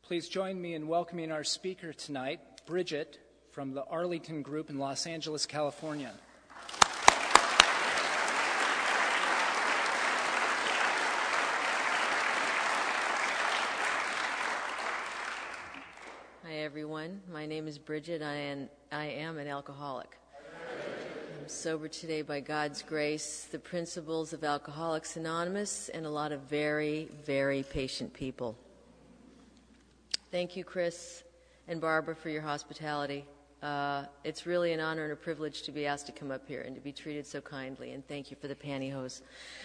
Please join me in welcoming our speaker tonight, Bridget, from the Arlington Group in Los Angeles, California. Hi, everyone. My name is Bridget. I am an alcoholic. I'm sober today by God's grace, the principles of Alcoholics Anonymous, and a lot of very, very patient people. Thank you, Chris and Barbara, for your hospitality. It's really an honor and a privilege to be asked to come up here and to be treated so kindly, and thank you for the pantyhose.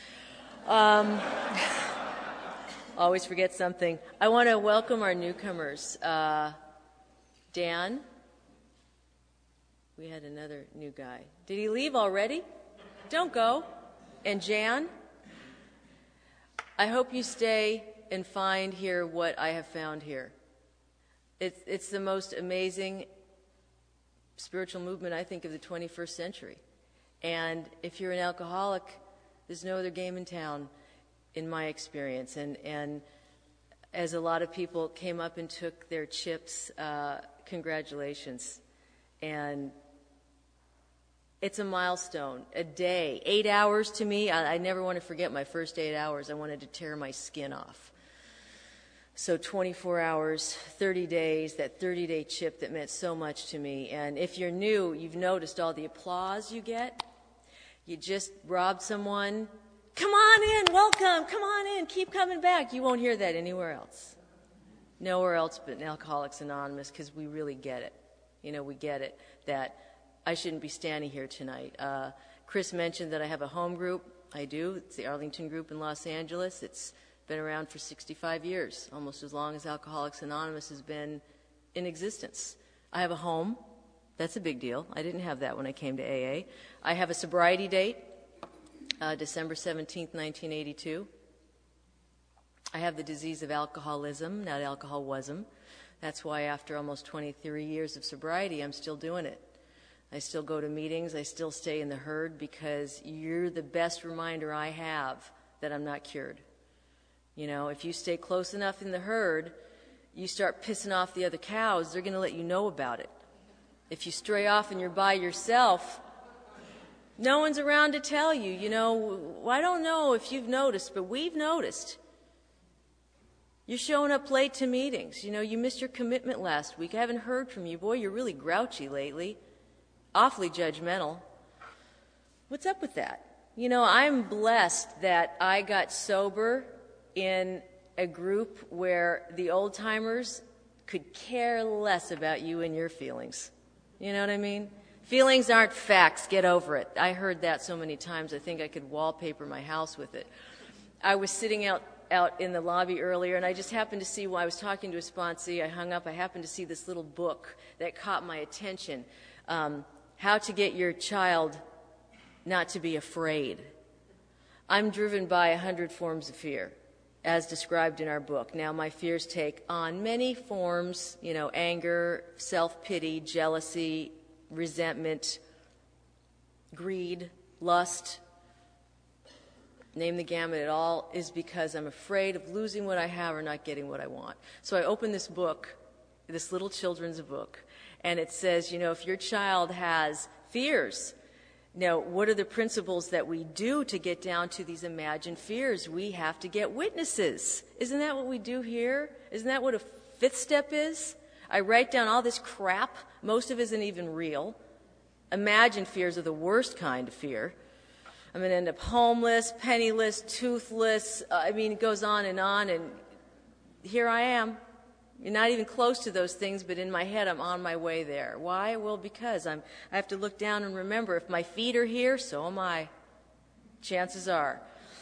Always forget something. I want to welcome our newcomers. Dan, we had another new guy. Did he leave already? Don't go. And Jan, I hope you stay and find here what I have found here. It's the most amazing spiritual movement, I think, of the 21st century. And if you're an alcoholic, there's no other game in town, in my experience. And as a lot of people came up and took their chips, congratulations. And it's a milestone, a day. 8 hours to me, I never want to forget my first 8 hours. I wanted to tear my skin off. So 24 hours, 30 days, that 30-day chip that meant so much to me. And if you're new, you've noticed all the applause you get. You just robbed someone. Come on in, welcome, come on in, keep coming back. You won't hear that anywhere else. Nowhere else but in Alcoholics Anonymous, because we really get it. You know, we get it that I shouldn't be standing here tonight. Chris mentioned that I have a home group. I do. It's the Arlington Group in Los Angeles. It's been around for 65 years, almost as long as Alcoholics Anonymous has been in existence. I have a home. That's a big deal. I didn't have that when I came to AA. I have a sobriety date, December 17th, 1982. I have the disease of alcoholism, not alcoholism. That's why after almost 23 years of sobriety, I'm still doing it. I still go to meetings. I still stay in the herd because you're the best reminder I have that I'm not cured. You know, if you stay close enough in the herd, you start pissing off the other cows, they're going to let you know about it. If you stray off and you're by yourself, no one's around to tell you. You know, I don't know if you've noticed, but we've noticed. You're showing up late to meetings. You know, you missed your commitment last week. I haven't heard from you. Boy, you're really grouchy lately. Awfully judgmental. What's up with that? You know, I'm blessed that I got sober in a group where the old-timers could care less about you and your feelings. You know what I mean? Feelings aren't facts. Get over it. I heard that so many times I think I could wallpaper my house with it. I was sitting out in the lobby earlier, and I just happened to see, while I was talking to a sponsee, I hung up, I happened to see this little book that caught my attention. How to Get Your Child Not to Be Afraid. I'm driven by 100 forms of fear, as described in our book. Now, my fears take on many forms, you know, anger, self-pity, jealousy, resentment, greed, lust. Name the gamut. It all is because I'm afraid of losing what I have or not getting what I want. So I opened this book, this little children's book, and it says, you know, if your child has fears, now, what are the principles that we do to get down to these imagined fears? We have to get witnesses. Isn't that what we do here? Isn't that what a fifth step is? I write down all this crap. Most of it isn't even real. Imagined fears are the worst kind of fear. I'm going to end up homeless, penniless, toothless. I mean, it goes on, and here I am. You're not even close to those things, but in my head, I'm on my way there. Why? Well, because I have to look down and remember, if my feet are here, so am I. Chances are.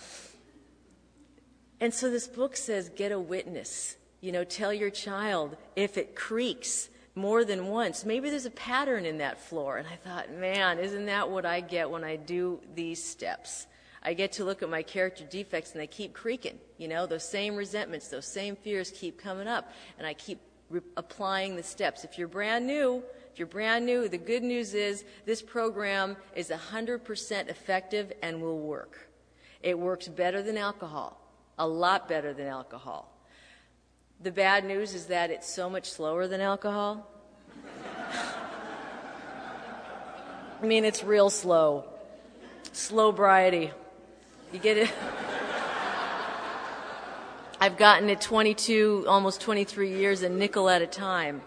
And so this book says, get a witness. You know, tell your child if it creaks more than once. Maybe there's a pattern in that floor. And I thought, man, isn't that what I get when I do these steps? I get to look at my character defects, and they keep creaking. You know, those same resentments, those same fears keep coming up, and I keep applying the steps. If you're brand new, the good news is this program is 100% effective and will work. It works better than alcohol, a lot better than alcohol. The bad news is that it's so much slower than alcohol. I mean, it's real slow. Slowbriety. You get it? I've gotten it 22, almost 23 years, a nickel at a time.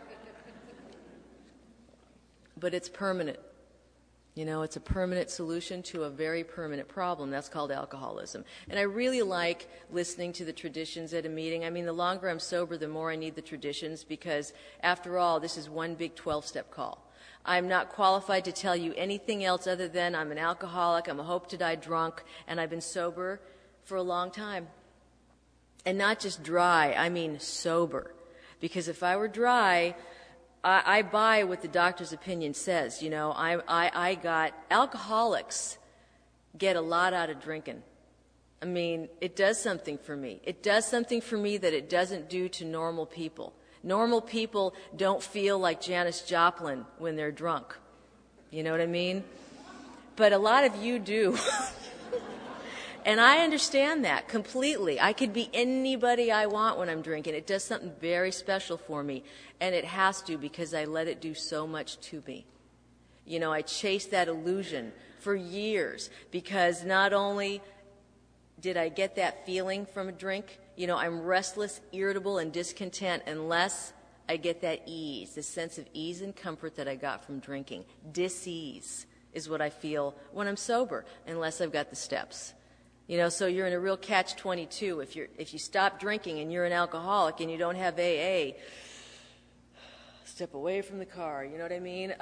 But it's permanent. You know, it's a permanent solution to a very permanent problem. That's called alcoholism. And I really like listening to the traditions at a meeting. I mean, the longer I'm sober, the more I need the traditions because, after all, this is one big 12-step call. I'm not qualified to tell you anything else other than I'm an alcoholic, I'm a hope to die drunk, and I've been sober for a long time. And not just dry, I mean sober. Because if I were dry, I buy what the doctor's opinion says. You know, I got alcoholics get a lot out of drinking. I mean, it does something for me. It does something for me that it doesn't do to normal people. Normal people don't feel like Janis Joplin when they're drunk. You know what I mean? But a lot of you do. And I understand that completely. I could be anybody I want when I'm drinking. It does something very special for me. And it has to because I let it do so much to me. You know, I chased that illusion for years because not only did I get that feeling from a drink, you know, I'm restless, irritable, and discontent unless I get that ease, the sense of ease and comfort that I got from drinking. Dis-ease is what I feel when I'm sober, unless I've got the steps. You know, so you're in a real catch-22. If you stop drinking and you're an alcoholic and you don't have AA, step away from the car. You know what I mean?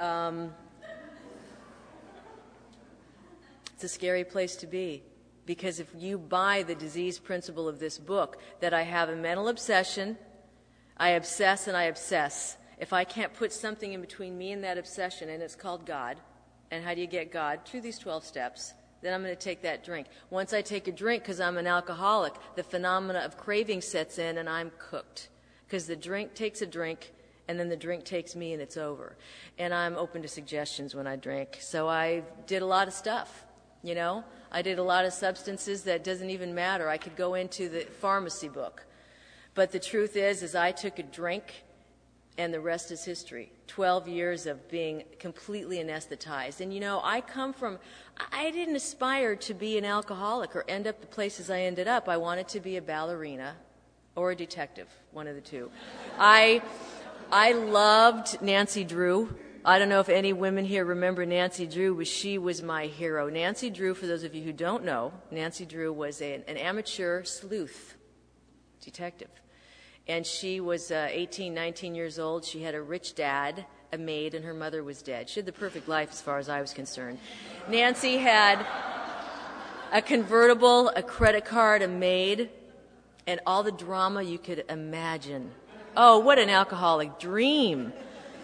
It's a scary place to be. Because if you buy the disease principle of this book, that I have a mental obsession, I obsess and I obsess. If I can't put something in between me and that obsession, and it's called God, and how do you get God? Through these 12 steps. Then I'm going to take that drink. Once I take a drink because I'm an alcoholic, the phenomena of craving sets in and I'm cooked. Because the drink takes a drink and then the drink takes me and it's over. And I'm open to suggestions when I drink. So I did a lot of stuff, you know. I did a lot of substances that doesn't even matter. I could go into the pharmacy book. But the truth is I took a drink and the rest is history. 12 years of being completely anesthetized. And, you know, I didn't aspire to be an alcoholic or end up the places I ended up. I wanted to be a ballerina or a detective, one of the two. I loved Nancy Drew. I don't know if any women here remember Nancy Drew, but she was my hero. Nancy Drew, for those of you who don't know, Nancy Drew was an amateur sleuth detective. And she was 18, 19 years old. She had a rich dad, a maid, and her mother was dead. She had the perfect life as far as I was concerned. Nancy had a convertible, a credit card, a maid, and all the drama you could imagine. Oh, what an alcoholic dream.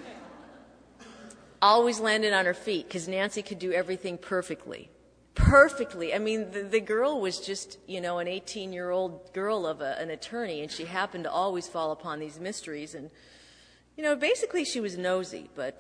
Always landed on her feet because Nancy could do everything perfectly. Perfectly. I mean, the girl was just, you know, an 18-year-old girl of an attorney, and she happened to always fall upon these mysteries. And, you know, basically she was nosy, but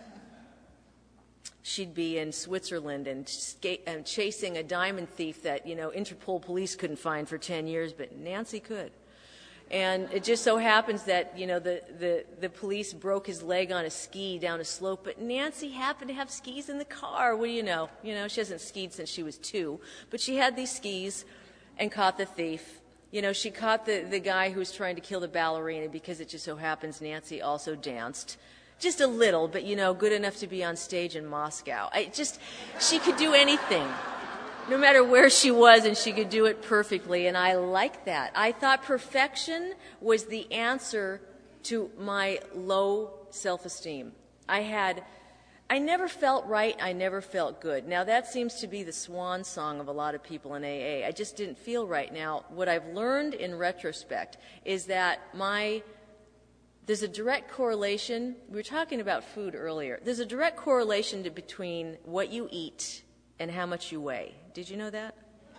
she'd be in Switzerland and chasing a diamond thief that, you know, Interpol police couldn't find for 10 years, but Nancy could. And it just so happens that, you know, the police broke his leg on a ski down a slope, but Nancy happened to have skis in the car. What do you know? You know, she hasn't skied since she was 2, but she had these skis and caught the thief. You know, she caught the guy who was trying to kill the ballerina because it just so happens Nancy also danced. Just a little, but, you know, good enough to be on stage in Moscow. She could do anything. No matter where she was, and she could do it perfectly, and I liked that. I thought perfection was the answer to my low self-esteem. I never felt right, I never felt good. Now, that seems to be the swan song of a lot of people in AA. I just didn't feel right. Now, what I've learned in retrospect is that there's a direct correlation. We were talking about food earlier. There's a direct correlation between what you eat and how much you weigh. Did you know that?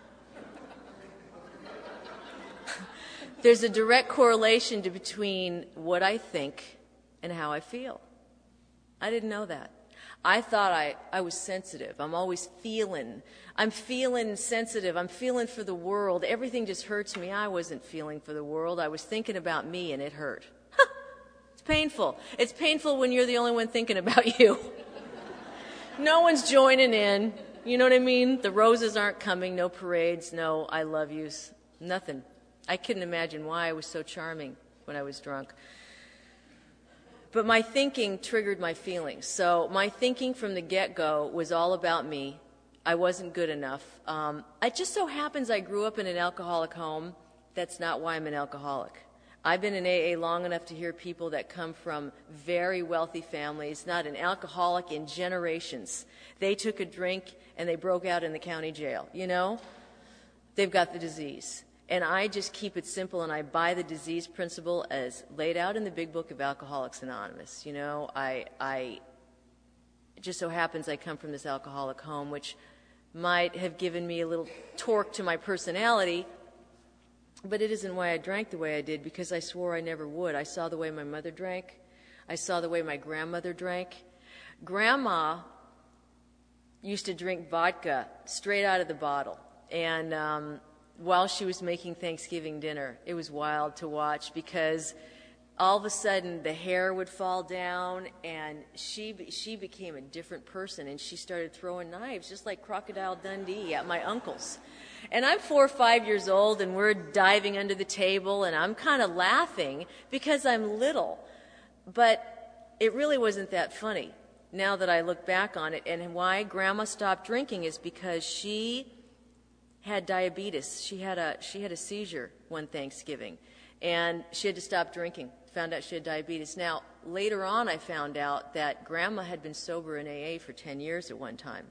There's a direct correlation between what I think and how I feel. I didn't know that. I thought I was sensitive. I'm always feeling. I'm feeling sensitive. I'm feeling for the world. Everything just hurts me. I wasn't feeling for the world. I was thinking about me, and it hurt. It's painful. It's painful when you're the only one thinking about you. No one's joining in. You know what I mean? The roses aren't coming. No parades. No I love yous. Nothing. I couldn't imagine why I was so charming when I was drunk. But my thinking triggered my feelings. So my thinking from the get-go was all about me. I wasn't good enough. It just so happens I grew up in an alcoholic home. That's not why I'm an alcoholic. I've been in AA long enough to hear people that come from very wealthy families, not an alcoholic in generations. They took a drink and they broke out in the county jail, you know? They've got the disease. And I just keep it simple, and I buy the disease principle as laid out in the big book of Alcoholics Anonymous. You know, it just so happens I come from this alcoholic home, which might have given me a little torque to my personality, but it isn't why I drank the way I did, because I swore I never would. I saw the way my mother drank. I saw the way my grandmother drank. Grandma used to drink vodka straight out of the bottle, and while she was making Thanksgiving dinner, it was wild to watch, because all of a sudden the hair would fall down, and she became a different person, and she started throwing knives just like Crocodile Dundee at my uncles. And I'm 4 or 5 years old, and we're diving under the table, and I'm kind of laughing because I'm little. But it really wasn't that funny now that I look back on it. And why Grandma stopped drinking is because she had diabetes. She had a seizure one Thanksgiving, and she had to stop drinking. Found out she had diabetes. Now, later on, I found out that Grandma had been sober in AA for 10 years at one time.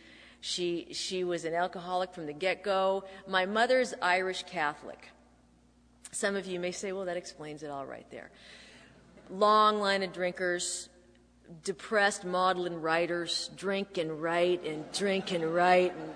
She was an alcoholic from the get-go. My mother's Irish Catholic. Some of you may say, well, that explains it all right there. Long line of drinkers, depressed maudlin writers, drink and write and drink and write, and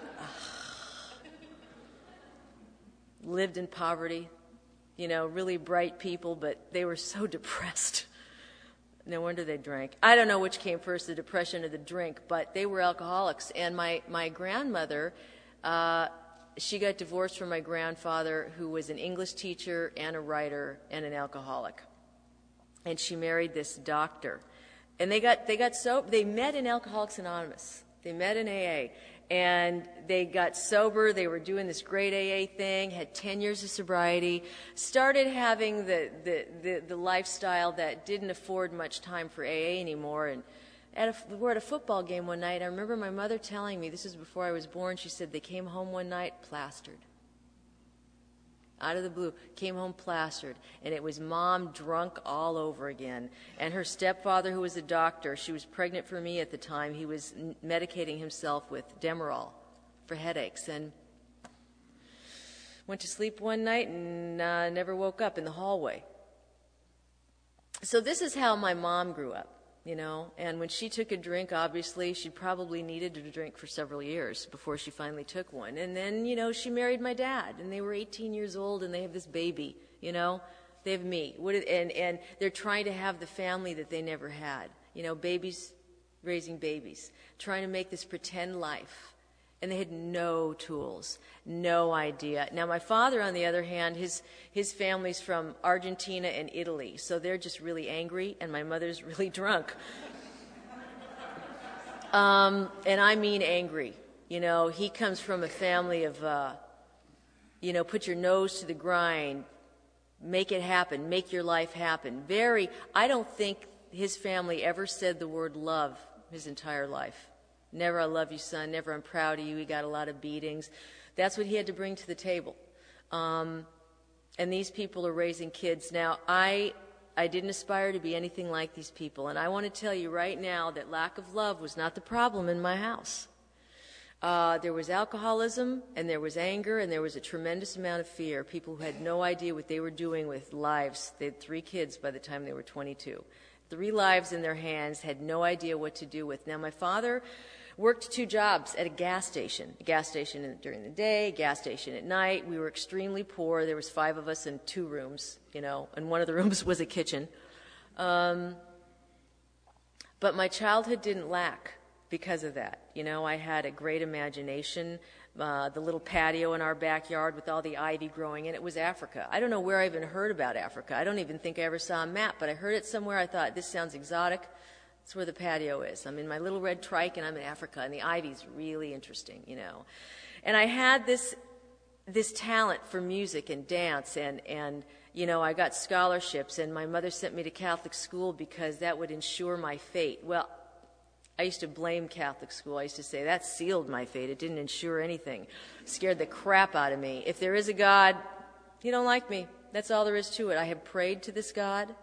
lived in poverty, you know, really bright people, but they were so depressed. No wonder they drank. I don't know which came first, the depression or the drink, but they were alcoholics. And my grandmother, she got divorced from my grandfather, who was an English teacher and a writer and an alcoholic. And she married this doctor. And they got sober. They met in Alcoholics Anonymous. They met in AA. And they got sober. They were doing this great AA thing, had 10 years of sobriety, started having the lifestyle that didn't afford much time for AA anymore. And we're at a football game one night. I remember my mother telling me, this was before I was born, she said they came home one night plastered. Out of the blue, came home plastered, and it was Mom drunk all over again. And her stepfather, who was a doctor, she was pregnant for me at the time, he was medicating himself with Demerol for headaches, and went to sleep one night and never woke up in the hallway. So this is how my mom grew up. You know, and when she took a drink, obviously, she probably needed to drink for several years before she finally took one. And then, you know, she married my dad, and they were 18 years old, and they have this baby, you know. They have me. And they're trying to have the family that they never had. You know, babies raising babies, trying to make this pretend life. And they had no tools, no idea. Now, my father, on the other hand, his family's from Argentina and Italy, so they're just really angry, and my mother's really drunk. And I mean angry. You know, he comes from a family of, you know, put your nose to the grind, make it happen, make your life happen. I don't think his family ever said the word love his entire life. Never, I love you, son. Never, I'm proud of you. He got a lot of beatings. That's what he had to bring to the table. And these people are raising kids. Now, I didn't aspire to be anything like these people. And I want to tell you right now that lack of love was not the problem in my house. There was alcoholism, and there was anger, and there was a tremendous amount of fear. People who had no idea what they were doing with lives. They had 3 kids by the time they were 22. 3 lives in their hands, had no idea what to do with. Now, my father worked 2 jobs at a gas station during the day, a gas station at night. We were extremely poor. There was 5 of us in 2 rooms, you know, and one of the rooms was a kitchen. But But my childhood didn't lack because of that. You know, I had a great imagination. The little patio in our backyard with all the ivy growing in it was Africa. I don't know where I even heard about Africa. I don't even think I ever saw a map, but I heard it somewhere. I thought, this sounds exotic. That's where the patio is. I'm in my little red trike, and I'm in Africa, and the ivy's really interesting, you know. And I had this talent for music and dance, and you know, I got scholarships, and my mother sent me to Catholic school because that would ensure my fate. Well, I used to blame Catholic school. I used to say, that sealed my fate. It didn't ensure anything. It scared the crap out of me. If there is a God, He don't like me. That's all there is to it. I have prayed to this God.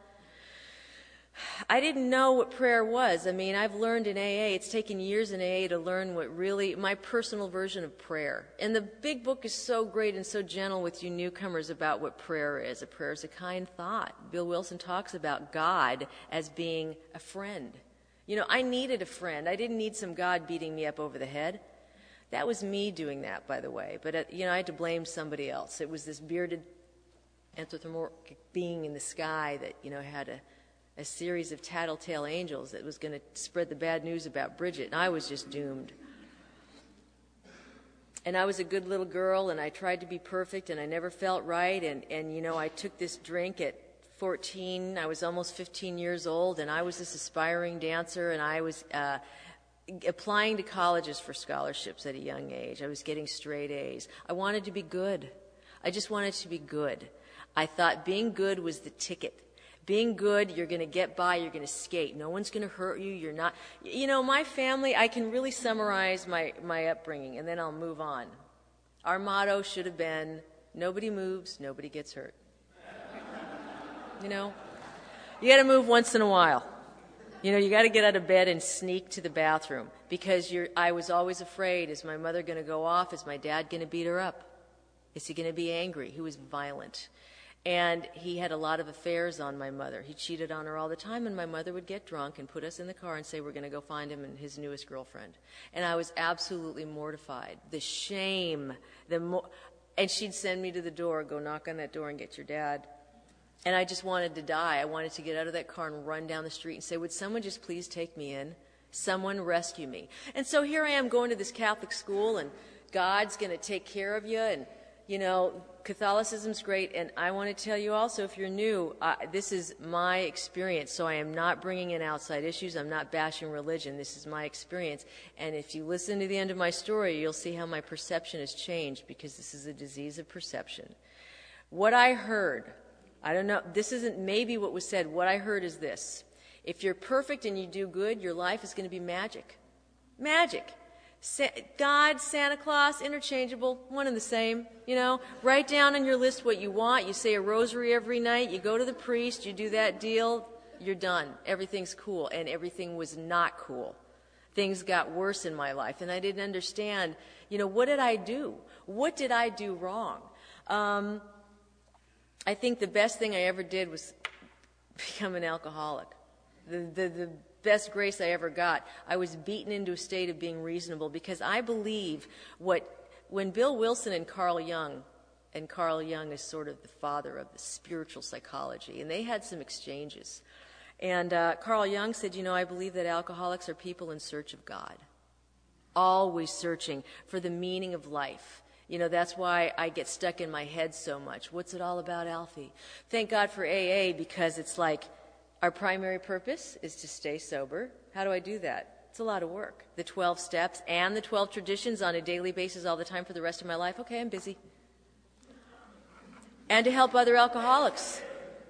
I didn't know what prayer was. I mean, I've learned in AA. It's taken years in AA to learn what really, my personal version of prayer. And the big book is so great and so gentle with you newcomers about what prayer is. A prayer is a kind thought. Bill Wilson talks about God as being a friend. You know, I needed a friend. I didn't need some God beating me up over the head. That was me doing that, by the way. But, you know, I had to blame somebody else. It was this bearded anthropomorphic being in the sky that, you know, had a series of tattletale angels that was going to spread the bad news about Bridget, and I was just doomed. And I was a good little girl, and I tried to be perfect, and I never felt right, and you know, I took this drink at 14. I was almost 15 years old, and I was this aspiring dancer, and I was applying to colleges for scholarships at a young age. I was getting straight A's. I wanted to be good. I just wanted to be good. I thought being good was the ticket. Being good, you're going to get by, you're going to skate. No one's going to hurt you, you're not. You know, my family, I can really summarize my upbringing, and then I'll move on. Our motto should have been, nobody moves, nobody gets hurt. You know, you got to move once in a while. You know, you got to get out of bed and sneak to the bathroom because I was always afraid, is my mother going to go off? Is my dad going to beat her up? Is he going to be angry? He was violent. And he had a lot of affairs on my mother. He cheated on her all the time, and my mother would get drunk and put us in the car and say, we're going to go find him and his newest girlfriend. And I was absolutely mortified. The shame, and she'd send me to the door, go knock on that door and get your dad. And I just wanted to die. I wanted to get out of that car and run down the street and say, would someone just please take me in? Someone rescue me. And so here I am going to this Catholic school, and God's going to take care of you, and you know, Catholicism's great, and I want to tell you also, if you're new, this is my experience, so I am not bringing in outside issues. I'm not bashing religion. This is my experience, and if you listen to the end of my story, you'll see how my perception has changed, because this is a disease of perception. What I heard, I don't know, this isn't maybe what was said. What I heard is this. If you're perfect and you do good, your life is going to be magic. Magic. God, Santa Claus, interchangeable, one and the same, you know. Write down on your list what you want. You say a rosary every night. You go to the priest. You do that deal. You're done. Everything's cool. And everything was not cool. Things got worse in my life. And I didn't understand, you know, what did I do? What did I do wrong? I think the best thing I ever did was become an alcoholic. The best grace I ever got. I was beaten into a state of being reasonable because I believe when Bill Wilson and Carl Jung is sort of the father of the spiritual psychology, and they had some exchanges. And Carl Jung said, you know, I believe that alcoholics are people in search of God, always searching for the meaning of life. You know, that's why I get stuck in my head so much. What's it all about, Alfie? Thank God for AA, because it's like, our primary purpose is to stay sober. How do I do that? It's a lot of work. The 12 steps and the 12 traditions on a daily basis all the time for the rest of my life. Okay, I'm busy. And to help other alcoholics.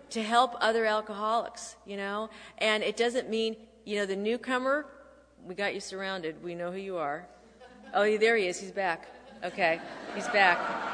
You know. And it doesn't mean, you know, the newcomer, we got you surrounded. We know who you are. Oh, there he is. He's back. Okay, he's back.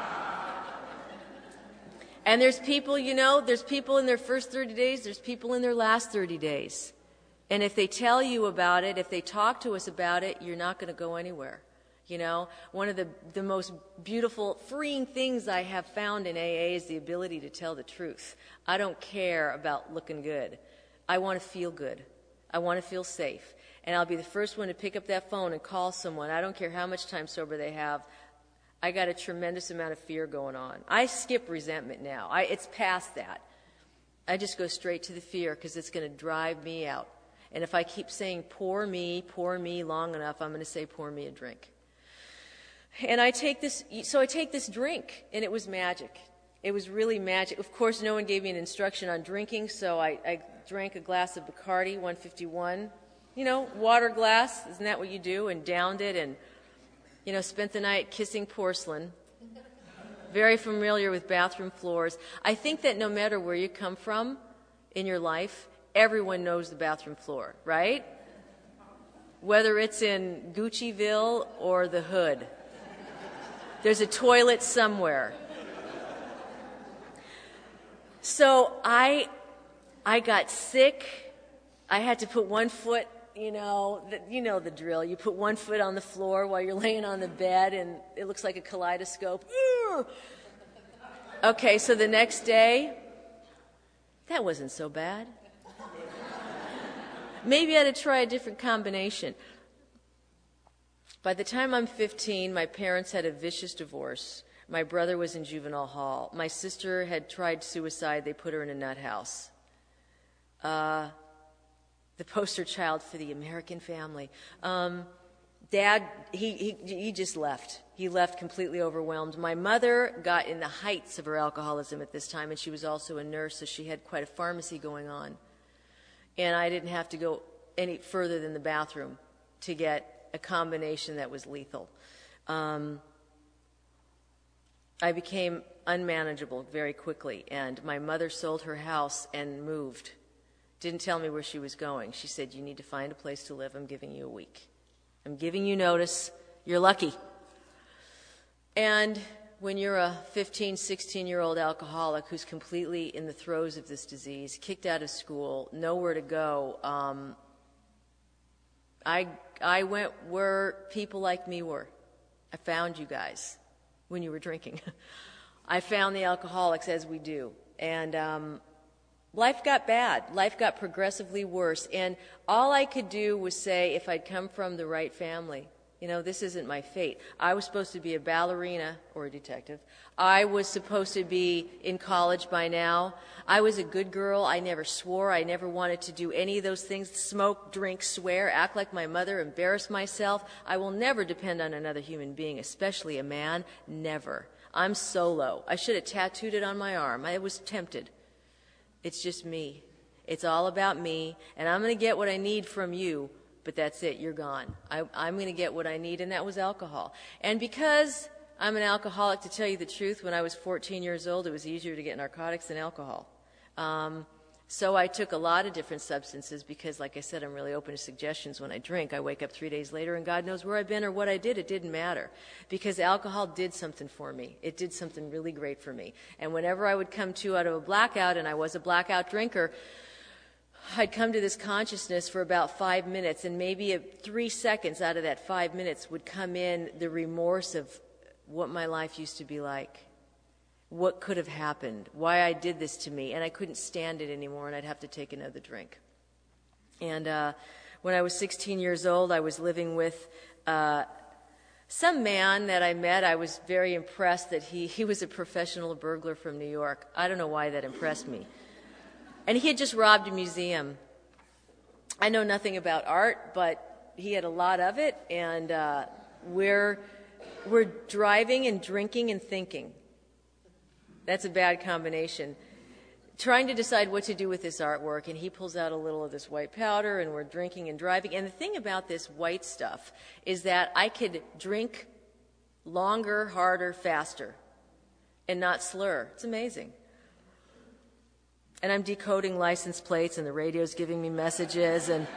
And there's people, you know, there's people in their first 30 days, there's people in their last 30 days. And if they tell you about it, if they talk to us about it, you're not going to go anywhere. You know, one of the most beautiful, freeing things I have found in AA is the ability to tell the truth. I don't care about looking good. I want to feel good. I want to feel safe. And I'll be the first one to pick up that phone and call someone. I don't care how much time sober they have. I got a tremendous amount of fear going on. I skip resentment now. It's past that. I just go straight to the fear because it's going to drive me out. And if I keep saying pour me long enough, I'm going to say pour me a drink. And I take this drink, and it was magic. It was really magic. Of course, no one gave me an instruction on drinking, so I drank a glass of Bacardi 151, water glass, isn't that what you do? And downed it and, spent the night kissing porcelain. Very familiar with bathroom floors. I think that no matter where you come from in your life, everyone knows the bathroom floor, right? Whether it's in Guccieville or the hood. There's a toilet somewhere. So I got sick. I had to put one foot, the drill. You put one foot on the floor while you're laying on the bed, and it looks like a kaleidoscope. Okay, so the next day, that wasn't so bad. Maybe I had to try a different combination. By the time I'm 15, my parents had a vicious divorce. My brother was in juvenile hall. My sister had tried suicide. They put her in a nut house. The poster child for the American family. Dad, he just left. He left completely overwhelmed. My mother got in the heights of her alcoholism at this time, and she was also a nurse, so she had quite a pharmacy going on. And I didn't have to go any further than the bathroom to get a combination that was lethal. I became unmanageable very quickly, and my mother sold her house and moved. Didn't tell me where she was going. She said, "You need to find a place to live. I'm giving you a week. I'm giving you notice. You're lucky." And when you're a 15, 16-year-old alcoholic who's completely in the throes of this disease, kicked out of school, nowhere to go, I went where people like me were. I found you guys when you were drinking. I found the alcoholics, as we do. And life got bad. Life got progressively worse. And all I could do was say, if I'd come from the right family, this isn't my fate. I was supposed to be a ballerina or a detective. I was supposed to be in college by now. I was a good girl. I never swore. I never wanted to do any of those things. Smoke, drink, swear, act like my mother, embarrass myself. I will never depend on another human being, especially a man. Never. I'm solo. I should have tattooed it on my arm. I was tempted. It's just me. It's all about me, and I'm going to get what I need from you. But that's it, you're gone. I'm going to get what I need, and that was alcohol. And because I'm an alcoholic, to tell you the truth, when I was 14 years old, it was easier to get narcotics than alcohol. So I took a lot of different substances because, like I said, I'm really open to suggestions when I drink. I wake up 3 days later, and God knows where I've been or what I did. It didn't matter because alcohol did something for me. It did something really great for me. And whenever I would come to out of a blackout, and I was a blackout drinker, I'd come to this consciousness for about 5 minutes, and maybe 3 seconds out of that 5 minutes would come in the remorse of what my life used to be like, what could have happened, why I did this to me, and I couldn't stand it anymore, and I'd have to take another drink. And when I was 16 years old, I was living with some man that I met. I was very impressed that he was a professional burglar from New York. I don't know why that impressed me. And he had just robbed a museum. I know nothing about art, but he had a lot of it, and we're driving and drinking and thinking. That's a bad combination. Trying to decide what to do with this artwork, and he pulls out a little of this white powder, and we're drinking and driving. And the thing about this white stuff is that I could drink longer, harder, faster, and not slur. It's amazing. And I'm decoding license plates, and the radio's giving me messages, and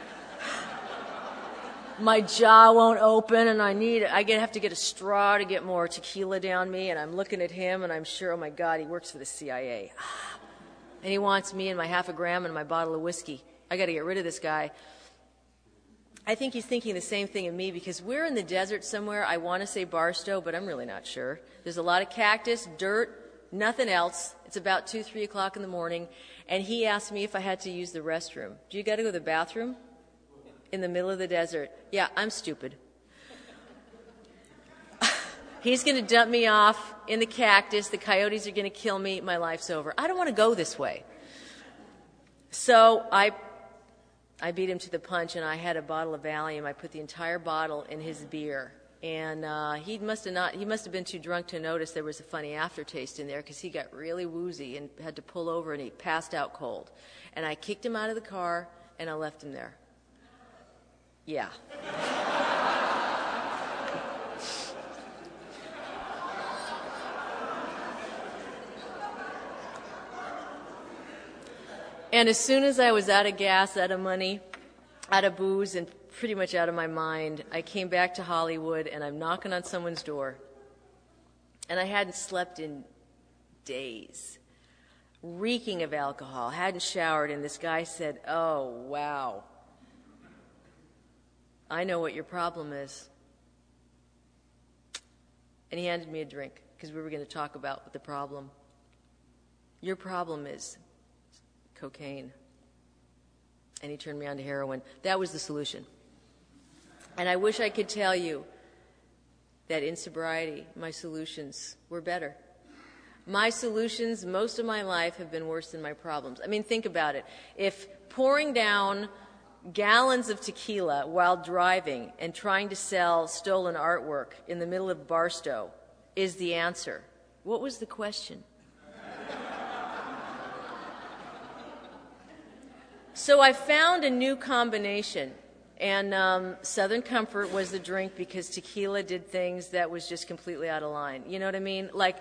my jaw won't open, and I have to get a straw to get more tequila down me, and I'm looking at him, and I'm sure, oh my God, he works for the CIA. And he wants me and my half a gram and my bottle of whiskey. I got to get rid of this guy. I think he's thinking the same thing of me because we're in the desert somewhere. I want to say Barstow, but I'm really not sure. There's a lot of cactus, dirt, nothing else. It's about 2, 3 o'clock in the morning, and he asked me if I had to use the restroom. Do you got to go to the bathroom? In the middle of the desert. Yeah, I'm stupid. He's going to dump me off in the cactus. The coyotes are going to kill me. My life's over. I don't want to go this way. So I I beat him to the punch, and I had a bottle of Valium. I put the entire bottle in his beer. And he must have been too drunk to notice there was a funny aftertaste in there, because he got really woozy and had to pull over, and he passed out cold. And I kicked him out of the car, and I left him there. Yeah. And as soon as I was out of gas, out of money, out of booze, and pretty much out of my mind, I came back to Hollywood, and I'm knocking on someone's door. And I hadn't slept in days, reeking of alcohol, hadn't showered, and this guy said, "Oh, wow, I know what your problem is." And he handed me a drink, because we were going to talk about the problem. Your problem is cocaine. And he turned me on to heroin. That was the solution. And I wish I could tell you that in sobriety, my solutions were better. My solutions, most of my life, have been worse than my problems. I mean, think about it. If pouring down gallons of tequila while driving and trying to sell stolen artwork in the middle of Barstow is the answer, what was the question? So I found a new combination, and Southern Comfort was the drink, because tequila did things that was just completely out of line. You know what I mean? Like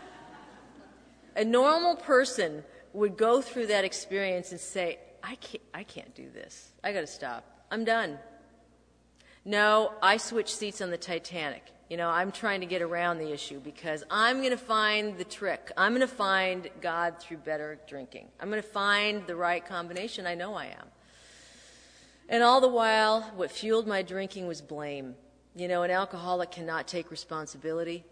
a normal person would go through that experience and say, I can't do this. I got to stop. I'm done. No, I switched seats on the Titanic. You know, I'm trying to get around the issue, because I'm going to find the trick. I'm going to find God through better drinking. I'm going to find the right combination. I know I am. And all the while, what fueled my drinking was blame. You know, an alcoholic cannot take responsibility.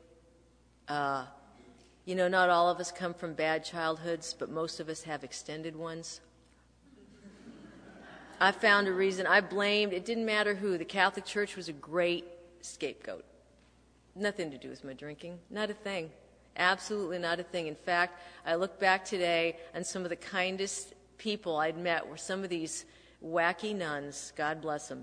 You know, not all of us come from bad childhoods, but most of us have extended ones. I found a reason. I blamed, it didn't matter who. The Catholic Church was a great scapegoat. Nothing to do with my drinking. Not a thing. Absolutely not a thing. In fact, I look back today, and some of the kindest people I'd met were some of these wacky nuns, God bless them,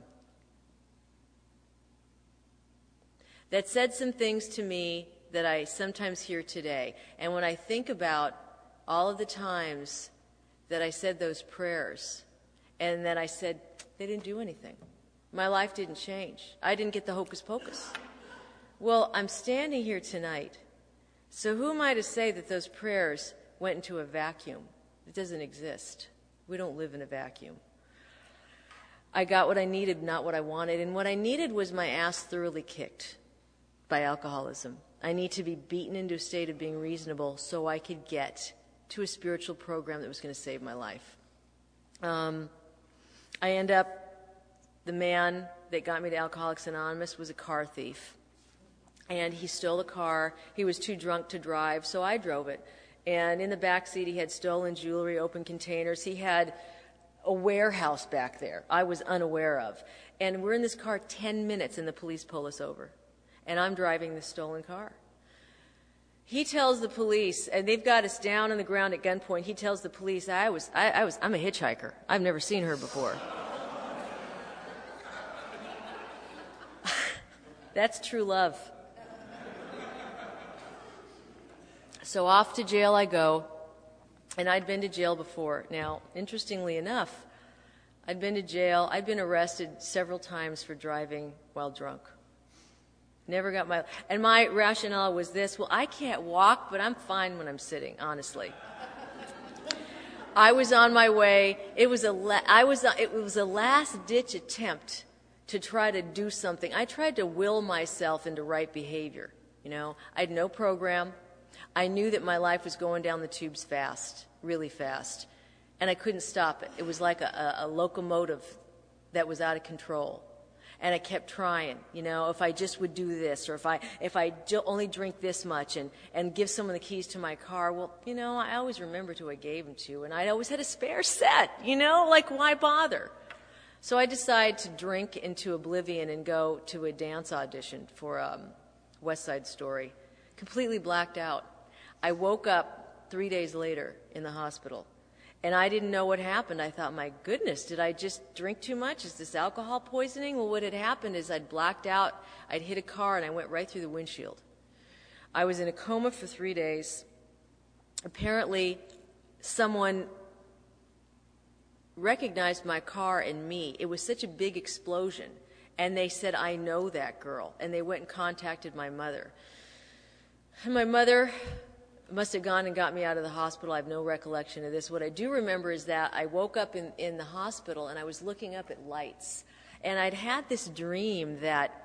that said some things to me that I sometimes hear today. And when I think about all of the times that I said those prayers, and then I said, they didn't do anything. My life didn't change. I didn't get the hocus pocus. Well, I'm standing here tonight, so who am I to say that those prayers went into a vacuum? It doesn't exist. We don't live in a vacuum. I got what I needed, not what I wanted, and what I needed was my ass thoroughly kicked by alcoholism. I need to be beaten into a state of being reasonable so I could get to a spiritual program that was going to save my life. I end up, the man that got me to Alcoholics Anonymous was a car thief. And he stole a car. He was too drunk to drive, so I drove it. And in the back seat, he had stolen jewelry, open containers. He had a warehouse back there I was unaware of. And we're in this car 10 minutes, and the police pull us over. And I'm driving the stolen car. He tells the police, and they've got us down on the ground at gunpoint. He tells the police, I'm a hitchhiker. I've never seen her before. That's true love. So off to jail I go, and I'd been to jail before. Now, interestingly enough, I'd been to jail. I'd been arrested several times for driving while drunk. Never got my... And my rationale was this, well, I can't walk, but I'm fine when I'm sitting, honestly. I was on my way. It was a last-ditch attempt to try to do something. I tried to will myself into right behavior. You know, I had no program. I knew that my life was going down the tubes fast, really fast, and I couldn't stop it. It was like a locomotive that was out of control, and I kept trying. You know, if I just would do this, or if I only drink this much, and give someone the keys to my car. Well, you know, I always remembered who I gave them to, and I always had a spare set. You know, like why bother? So I decided to drink into oblivion and go to a dance audition for West Side Story. Completely blacked out. I woke up 3 days later in the hospital, And I didn't know what happened. I thought, my goodness, did I just drink too much? Is this alcohol poisoning? Well, what had happened is I'd blacked out. I'd hit a car, and I went right through the windshield. I was in a coma for 3 days. Apparently, someone recognized my car and me. It was such a big explosion. And they said, I know that girl. And they went and contacted my mother. And my mother must have gone and got me out of the hospital. I have no recollection of this. What I do remember is that I woke up in the hospital and I was looking up at lights. And I'd had this dream that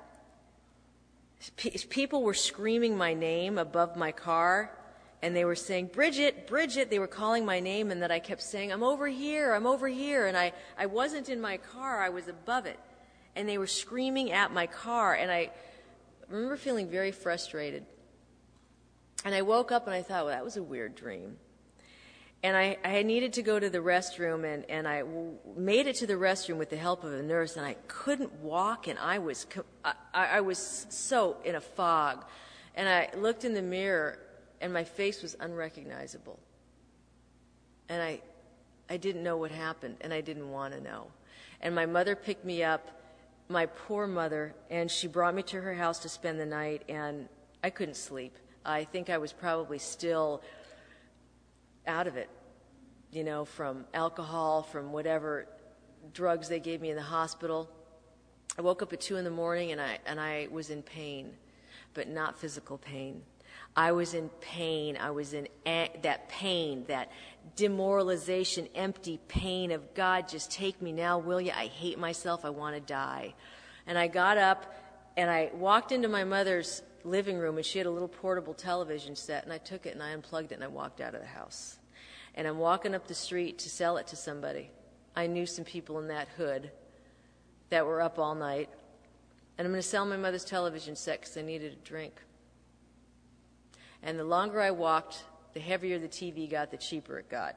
people were screaming my name above my car. And they were saying, Bridget, Bridget. They were calling my name, and that I kept saying, I'm over here, I'm over here. And I wasn't in my car, I was above it. And they were screaming at my car. And I remember feeling very frustrated. And I woke up and I thought, well, that was a weird dream. And I had needed to go to the restroom, and I made it to the restroom with the help of a nurse, and I couldn't walk, and I was so in a fog. And I looked in the mirror, and my face was unrecognizable. And I didn't know what happened, and I didn't want to know. And my mother picked me up, my poor mother, and she brought me to her house to spend the night, and I couldn't sleep. I think I was probably still out of it, from alcohol, from whatever drugs they gave me in the hospital. I woke up at 2 a.m, and I was in pain, but not physical pain. I was in pain. I was in that pain, that demoralization, empty pain of, God, just take me now, will you? I hate myself. I want to die. And I got up, and I walked into my mother's living room, and she had a little portable television set, and I took it and I unplugged it and I walked out of the house. And I'm walking up the street to sell it to somebody. I knew some people in that hood that were up all night, and I'm going to sell my mother's television set because I needed a drink. And the longer I walked, the heavier the TV got, the cheaper it got.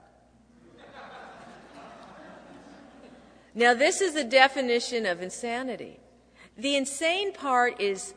Now, this is the definition of insanity. The insane part is,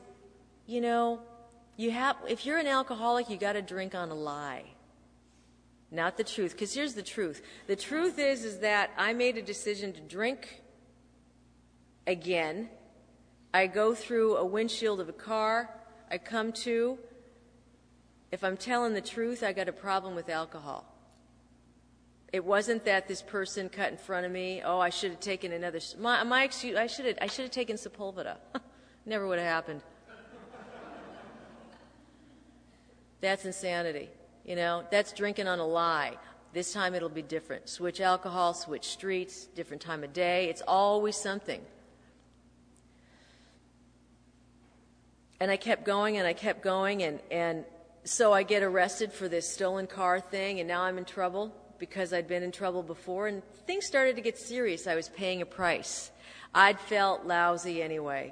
if you're an alcoholic, you got to drink on a lie, not the truth. Because here's the truth. The truth is that I made a decision to drink again. I go through a windshield of a car. I come to. If I'm telling the truth, I got a problem with alcohol. It wasn't that this person cut in front of me. Oh, I should have taken another. My excuse. I should have taken Sepulveda. Never would have happened. That's insanity. That's drinking on a lie. This time it'll be different. Switch alcohol, switch streets, different time of day. It's always something. And I kept going, and so I get arrested for this stolen car thing, and now I'm in trouble because I'd been in trouble before, and things started to get serious. I was paying a price. I'd felt lousy anyway.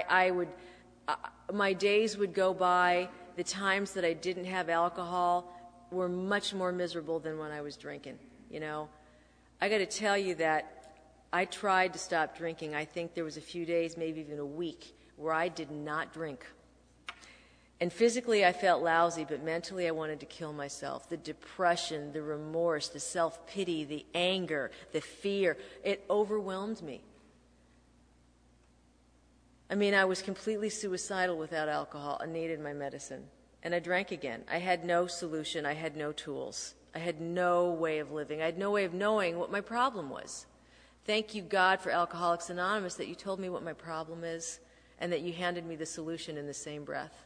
My days would go by. The times that I didn't have alcohol were much more miserable than when I was drinking. I got to tell you that I tried to stop drinking. I think there was a few days, maybe even a week, where I did not drink. And physically I felt lousy, but mentally I wanted to kill myself. The depression, the remorse, the self-pity, the anger, the fear, it overwhelmed me. I was completely suicidal without alcohol. I needed my medicine. And I drank again. I had no solution. I had no tools. I had no way of living. I had no way of knowing what my problem was. Thank you, God, for Alcoholics Anonymous, that you told me what my problem is and that you handed me the solution in the same breath.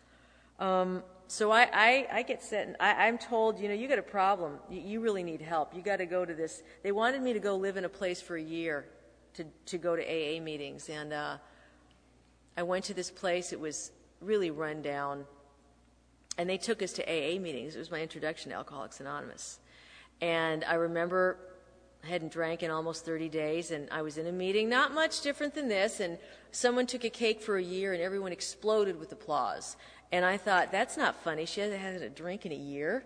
So I get set, and I'm told, you got a problem. You really need help. You got to go to this. They wanted me to go live in a place for a year to go to AA meetings, and I went to this place. It was really run down, and they took us to AA meetings. It was my introduction to Alcoholics Anonymous. And I remember I hadn't drank in almost 30 days, and I was in a meeting, not much different than this, and someone took a cake for a year, and everyone exploded with applause. And I thought, that's not funny. She hasn't had a drink in a year.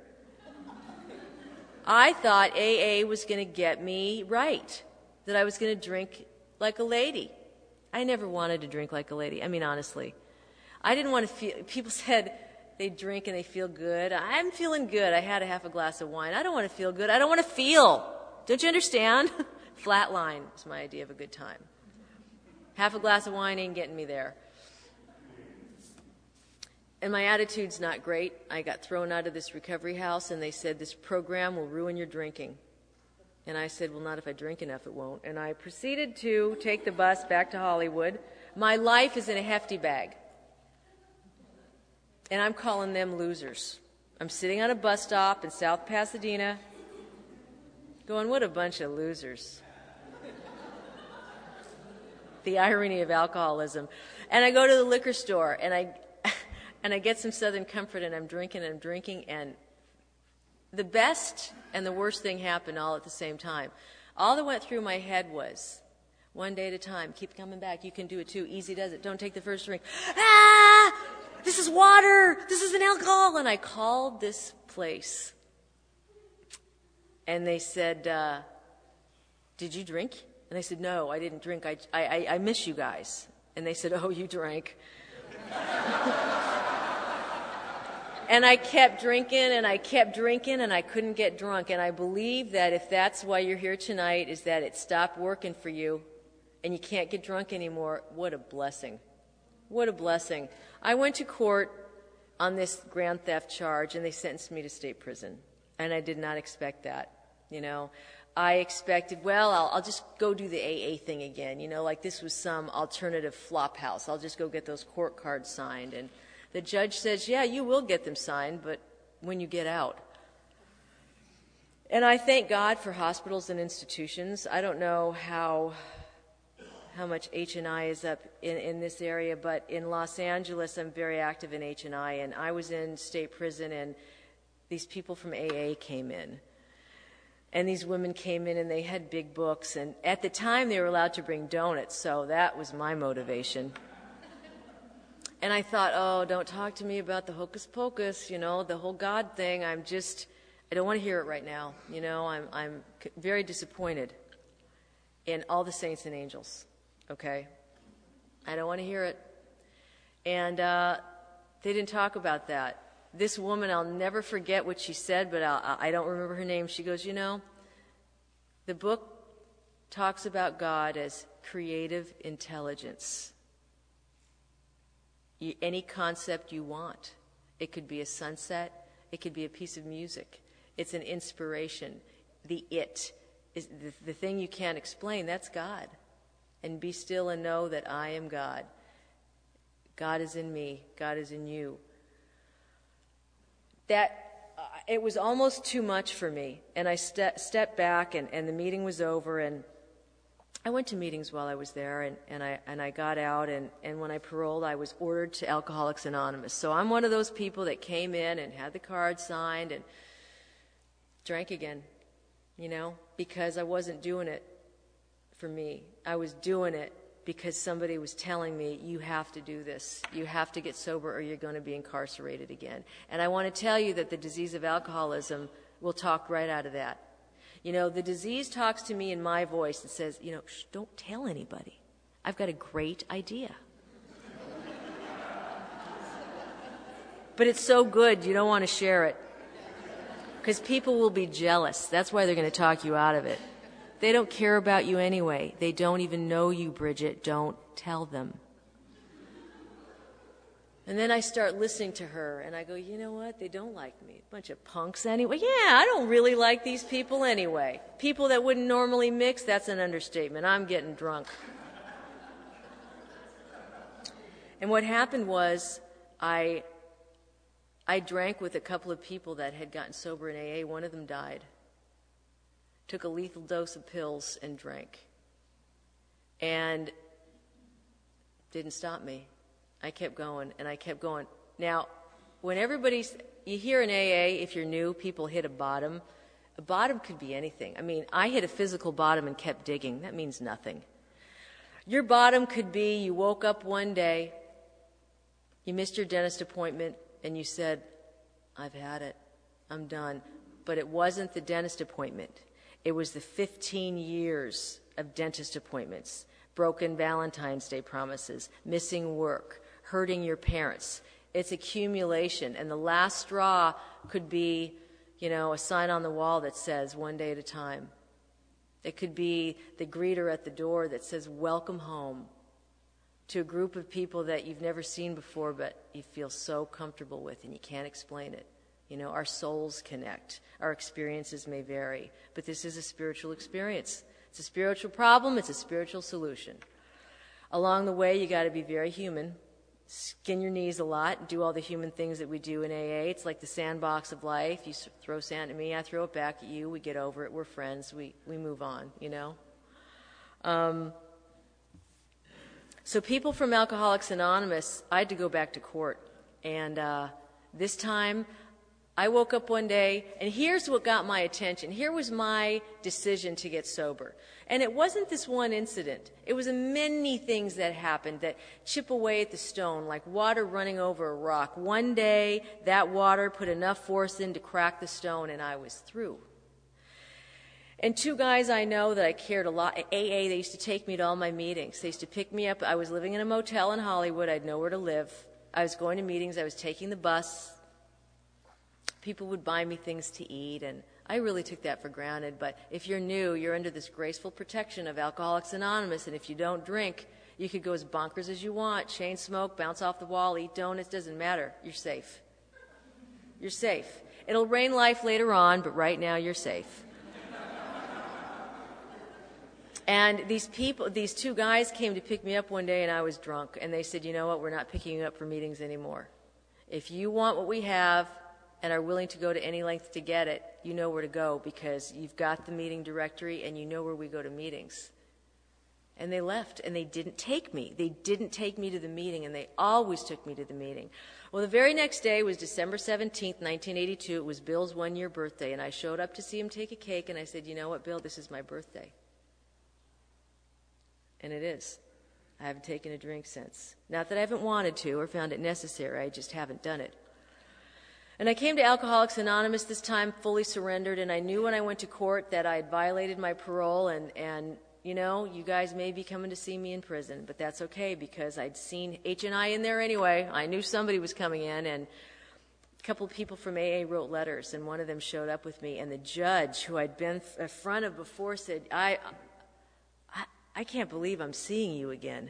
I thought AA was going to get me right, that I was going to drink like a lady. I never wanted to drink like a lady. Honestly. I didn't want to feel. People said they drink and they feel good. I'm feeling good. I had a half a glass of wine. I don't want to feel good. I don't want to feel. Don't you understand? Flatline is my idea of a good time. Half a glass of wine ain't getting me there. And my attitude's not great. I got thrown out of this recovery house, and they said, this program will ruin your drinking. And I said, well, not if I drink enough, it won't. And I proceeded to take the bus back to Hollywood. My life is in a hefty bag. And I'm calling them losers. I'm sitting on a bus stop in South Pasadena going, what a bunch of losers. The irony of alcoholism. And I go to the liquor store, and I get some Southern Comfort, and I'm drinking, and the best and the worst thing happened all at the same time. All that went through my head was, one day at a time, keep coming back, you can do it too, easy does it, don't take the first drink. Ah! This is water! This is an alcohol! And I called this place. And they said, did you drink? And I said, no, I didn't drink, I miss you guys. And they said, oh, you drank. And I kept drinking, and I couldn't get drunk. And I believe that if that's why you're here tonight, is that it stopped working for you, and you can't get drunk anymore. What a blessing. What a blessing. I went to court on this grand theft charge, and they sentenced me to state prison. And I did not expect that, you know. I expected, well, I'll just go do the AA thing again, you know, like this was some alternative flop house. I'll just go get those court cards signed. And the judge says, yeah, you will get them signed, but when you get out. And I thank God for hospitals and institutions. I don't know how much H&I is up in this area, but in Los Angeles, I'm very active in H&I, and I was in state prison, and these people from AA came in. And these women came in, and they had big books, and at the time, they were allowed to bring donuts, so that was my motivation. And I thought, oh, don't talk to me about the hocus pocus, you know, the whole God thing. I don't want to hear it right now. You know, I'm very disappointed in all the saints and angels, okay? I don't want to hear it. And they didn't talk about that. This woman, I'll never forget what she said, but I don't remember her name. She goes, you know, the book talks about God as creative intelligence. Any concept you want. It could be a sunset. It could be a piece of music. It's an inspiration. The it is the thing you can't explain. That's God. And be still and know that I am God. God is in me. God is in you. It was almost too much for me. And I stepped back, and the meeting was over, and I went to meetings while I was there, and I got out, and when I paroled, I was ordered to Alcoholics Anonymous. So I'm one of those people that came in and had the card signed and drank again, you know, because I wasn't doing it for me. I was doing it because somebody was telling me, you have to do this. You have to get sober or you're going to be incarcerated again. And I want to tell you that the disease of alcoholism will talk right out of that. You know, the disease talks to me in my voice and says, you know, don't tell anybody. I've got a great idea. But it's so good, you don't want to share it. Because people will be jealous. That's why they're going to talk you out of it. They don't care about you anyway. They don't even know you, Bridget. Don't tell them. And then I start listening to her, and I go, you know what? They don't like me. A bunch of punks anyway. Yeah, I don't really like these people anyway. People that wouldn't normally mix, that's an understatement. I'm getting drunk. And what happened was I drank with a couple of people that had gotten sober in AA. One of them died. Took a lethal dose of pills and drank. And didn't stop me. I kept going, and I kept going. Now, when you hear in AA, if you're new, people hit a bottom. A bottom could be anything. I mean, I hit a physical bottom and kept digging. That means nothing. Your bottom could be you woke up one day, you missed your dentist appointment, and you said, I've had it. I'm done. But it wasn't the dentist appointment. It was the 15 years of dentist appointments, broken Valentine's Day promises, missing work, hurting your parents. It's accumulation. And the last straw could be, you know, a sign on the wall that says, one day at a time. It could be the greeter at the door that says, "Welcome home," to a group of people that you've never seen before, but you feel so comfortable with and you can't explain it. You know, our souls connect. Our experiences may vary, but this is a spiritual experience. It's a spiritual problem. It's a spiritual solution. Along the way, you got to be very human. Skin your knees a lot, do all the human things that we do in AA. It's like the sandbox of life. You throw sand at me, I throw it back at you. We get over it. We're friends. We move on, you know. So people from Alcoholics Anonymous, I had to go back to court. And this time, I woke up one day, and here's what got my attention. Here was my decision to get sober. And it wasn't this one incident. It was many things that happened that chip away at the stone, like water running over a rock. One day, that water put enough force in to crack the stone, and I was through. And two guys I know that I cared a lot, at AA, they used to take me to all my meetings. They used to pick me up. I was living in a motel in Hollywood. I had nowhere to live. I was going to meetings. I was taking the bus. People would buy me things to eat, and I really took that for granted. But if you're new, you're under this graceful protection of Alcoholics Anonymous, and if you don't drink, you could go as bonkers as you want, chain smoke, bounce off the wall, eat donuts, doesn't matter. You're safe. You're safe. It'll rain life later on, but right now you're safe. And these two guys came to pick me up one day, and I was drunk, and they said, "You know what, we're not picking you up for meetings anymore. If you want what we have and are willing to go to any length to get it, you know where to go, because you've got the meeting directory and you know where we go to meetings." And they left, and they didn't take me. They didn't take me to the meeting, and they always took me to the meeting. Well, the very next day was December 17th, 1982. It was Bill's one-year birthday, and I showed up to see him take a cake, and I said, "You know what, Bill, this is my birthday." And it is. I haven't taken a drink since. Not that I haven't wanted to or found it necessary, I just haven't done it. And I came to Alcoholics Anonymous this time fully surrendered, and I knew when I went to court that I had violated my parole, and you know, you guys may be coming to see me in prison, but that's okay, because I'd seen H&I in there anyway. I knew somebody was coming in, and a couple of people from AA wrote letters, and one of them showed up with me, and the judge, who I'd been in front of before, said, I can't believe I'm seeing you again.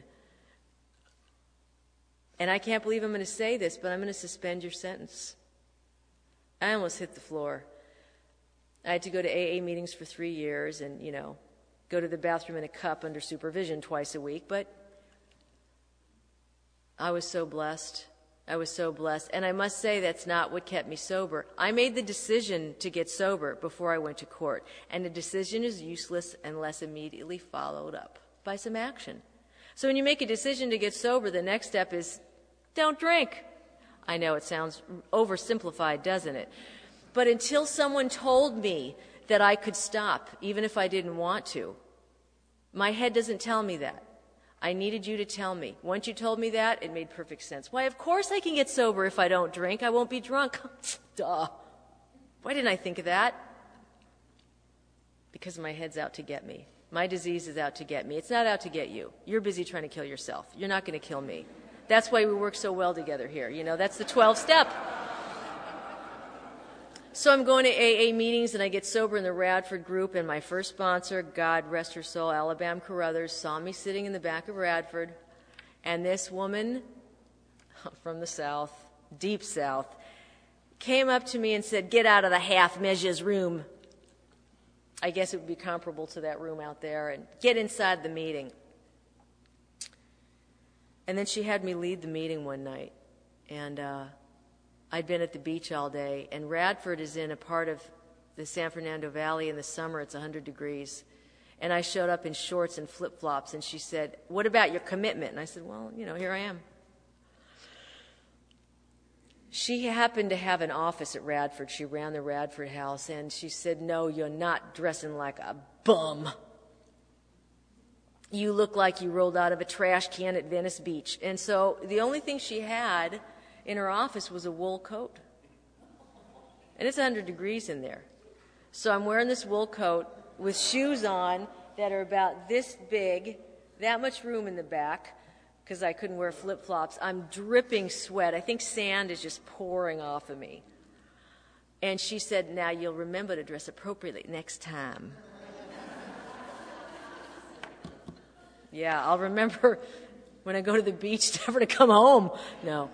And I can't believe I'm going to say this, but I'm going to suspend your sentence. I almost hit the floor. I had to go to AA meetings for 3 years and, you know, go to the bathroom in a cup under supervision twice a week, but I was so blessed. I was so blessed. And I must say that's not what kept me sober. I made the decision to get sober before I went to court, and the decision is useless unless immediately followed up by some action. So when you make a decision to get sober, the next step is don't drink. I know it sounds oversimplified, doesn't it? But until someone told me that I could stop, even if I didn't want to, my head doesn't tell me that. I needed you to tell me. Once you told me that, it made perfect sense. Why, of course I can get sober if I don't drink. I won't be drunk. Duh. Why didn't I think of that? Because my head's out to get me. My disease is out to get me. It's not out to get you. You're busy trying to kill yourself. You're not going to kill me. That's why we work so well together here. You know, that's the 12th step. So I'm going to AA meetings, and I get sober in the Radford group, and my first sponsor, God rest her soul, Alabama Carruthers, saw me sitting in the back of Radford, and this woman from the South, deep South, came up to me and said, "Get out of the half measures room." I guess it would be comparable to that room out there, and get inside the meeting. And then she had me lead the meeting one night, and I'd been at the beach all day, and Radford is in a part of the San Fernando Valley. In the summer, it's 100 degrees. And I showed up in shorts and flip-flops, and she said, "What about your commitment?" And I said, "Well, you know, here I am." She happened to have an office at Radford. She ran the Radford house, and she said, "No, you're not dressing like a bum. You look like you rolled out of a trash can at Venice Beach." And so the only thing she had in her office was a wool coat. And it's 100 degrees in there. So I'm wearing this wool coat with shoes on that are about this big, that much room in the back, because I couldn't wear flip-flops. I'm dripping sweat. I think sand is just pouring off of me. And she said, "Now you'll remember to dress appropriately next time." Yeah, I'll remember when I go to the beach never to come home. No.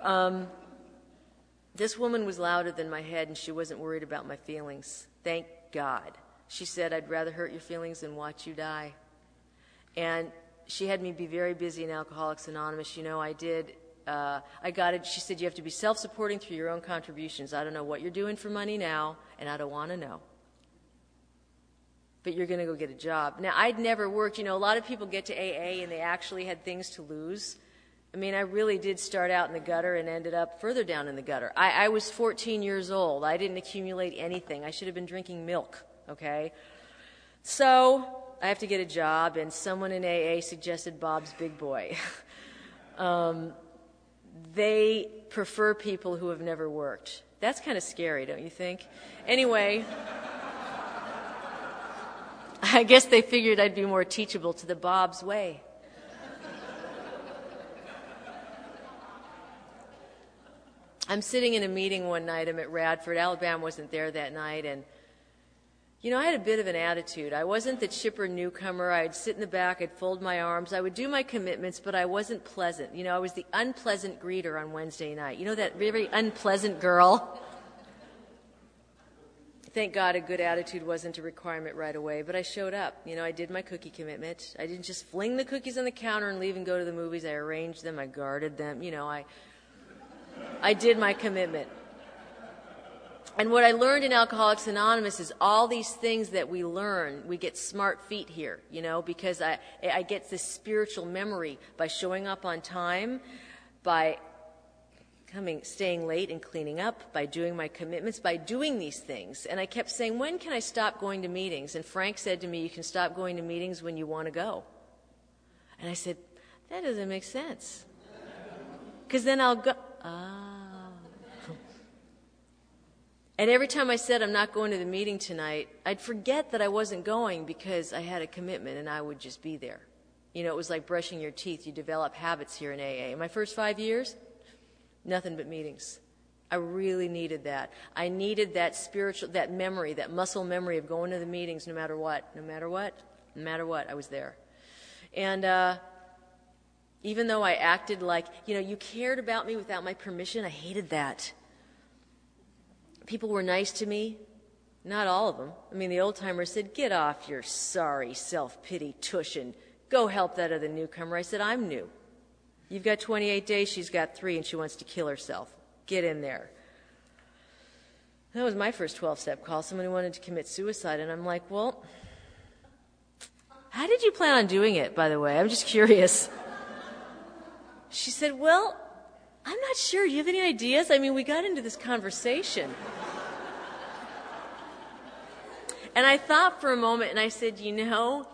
This woman was louder than my head, and she wasn't worried about my feelings. Thank God. She said, I'd rather hurt your feelings than watch you die. And she had me be very busy in Alcoholics Anonymous. You know, I did. I got it. She said, you have to be self-supporting through your own contributions. I don't know what you're doing for money now, and I don't want to know. But you're going to go get a job. Now, I'd never worked. You know, a lot of people get to AA, and they actually had things to lose. I mean, I really did start out in the gutter and ended up further down in the gutter. I was 14 years old. I didn't accumulate anything. I should have been drinking milk, okay? So I have to get a job, and someone in AA suggested Bob's Big Boy. They prefer people who have never worked. That's kind of scary, don't you think? Anyway, I guess they figured I'd be more teachable to the Bob's way. I'm sitting in a meeting one night. I'm at Radford. Alabama wasn't there that night, and you know, I had a bit of an attitude. I wasn't the chipper newcomer. I'd sit in the back. I'd fold my arms. I would do my commitments, but I wasn't pleasant. You know, I was the unpleasant greeter on Wednesday night. You know, that very unpleasant girl? Thank God a good attitude wasn't a requirement right away, but I showed up. You know, I did my cookie commitment. I didn't just fling the cookies on the counter and leave and go to the movies. I arranged them. I guarded them. You know, I did my commitment. And what I learned in Alcoholics Anonymous is all these things that we learn, we get smart feet here, you know, because I get this spiritual memory by showing up on time, by staying late and cleaning up, by doing my commitments, by doing these things. And I kept saying, when can I stop going to meetings? And Frank said to me, you can stop going to meetings when you want to go. And I said, that doesn't make sense. Because then I'll go, And every time I said I'm not going to the meeting tonight, I'd forget that I wasn't going because I had a commitment and I would just be there. You know, it was like brushing your teeth. You develop habits here in AA. In my first 5 years, nothing but meetings. I really needed that. I needed that spiritual, that memory, that muscle memory of going to the meetings no matter what. No matter what, no matter what, I was there. And even though I acted like, you know, you cared about me without my permission, I hated that. People were nice to me. Not all of them. I mean, the old-timers said, get off your sorry self-pity tush and go help that other newcomer. I said, I'm new. You've got 28 days, she's got 3, and she wants to kill herself. Get in there. That was my first 12-step call, someone who wanted to commit suicide. And I'm like, well, how did you plan on doing it, by the way? I'm just curious. She said, well, I'm not sure. Do you have any ideas? I mean, we got into this conversation. And I thought for a moment, and I said, you know,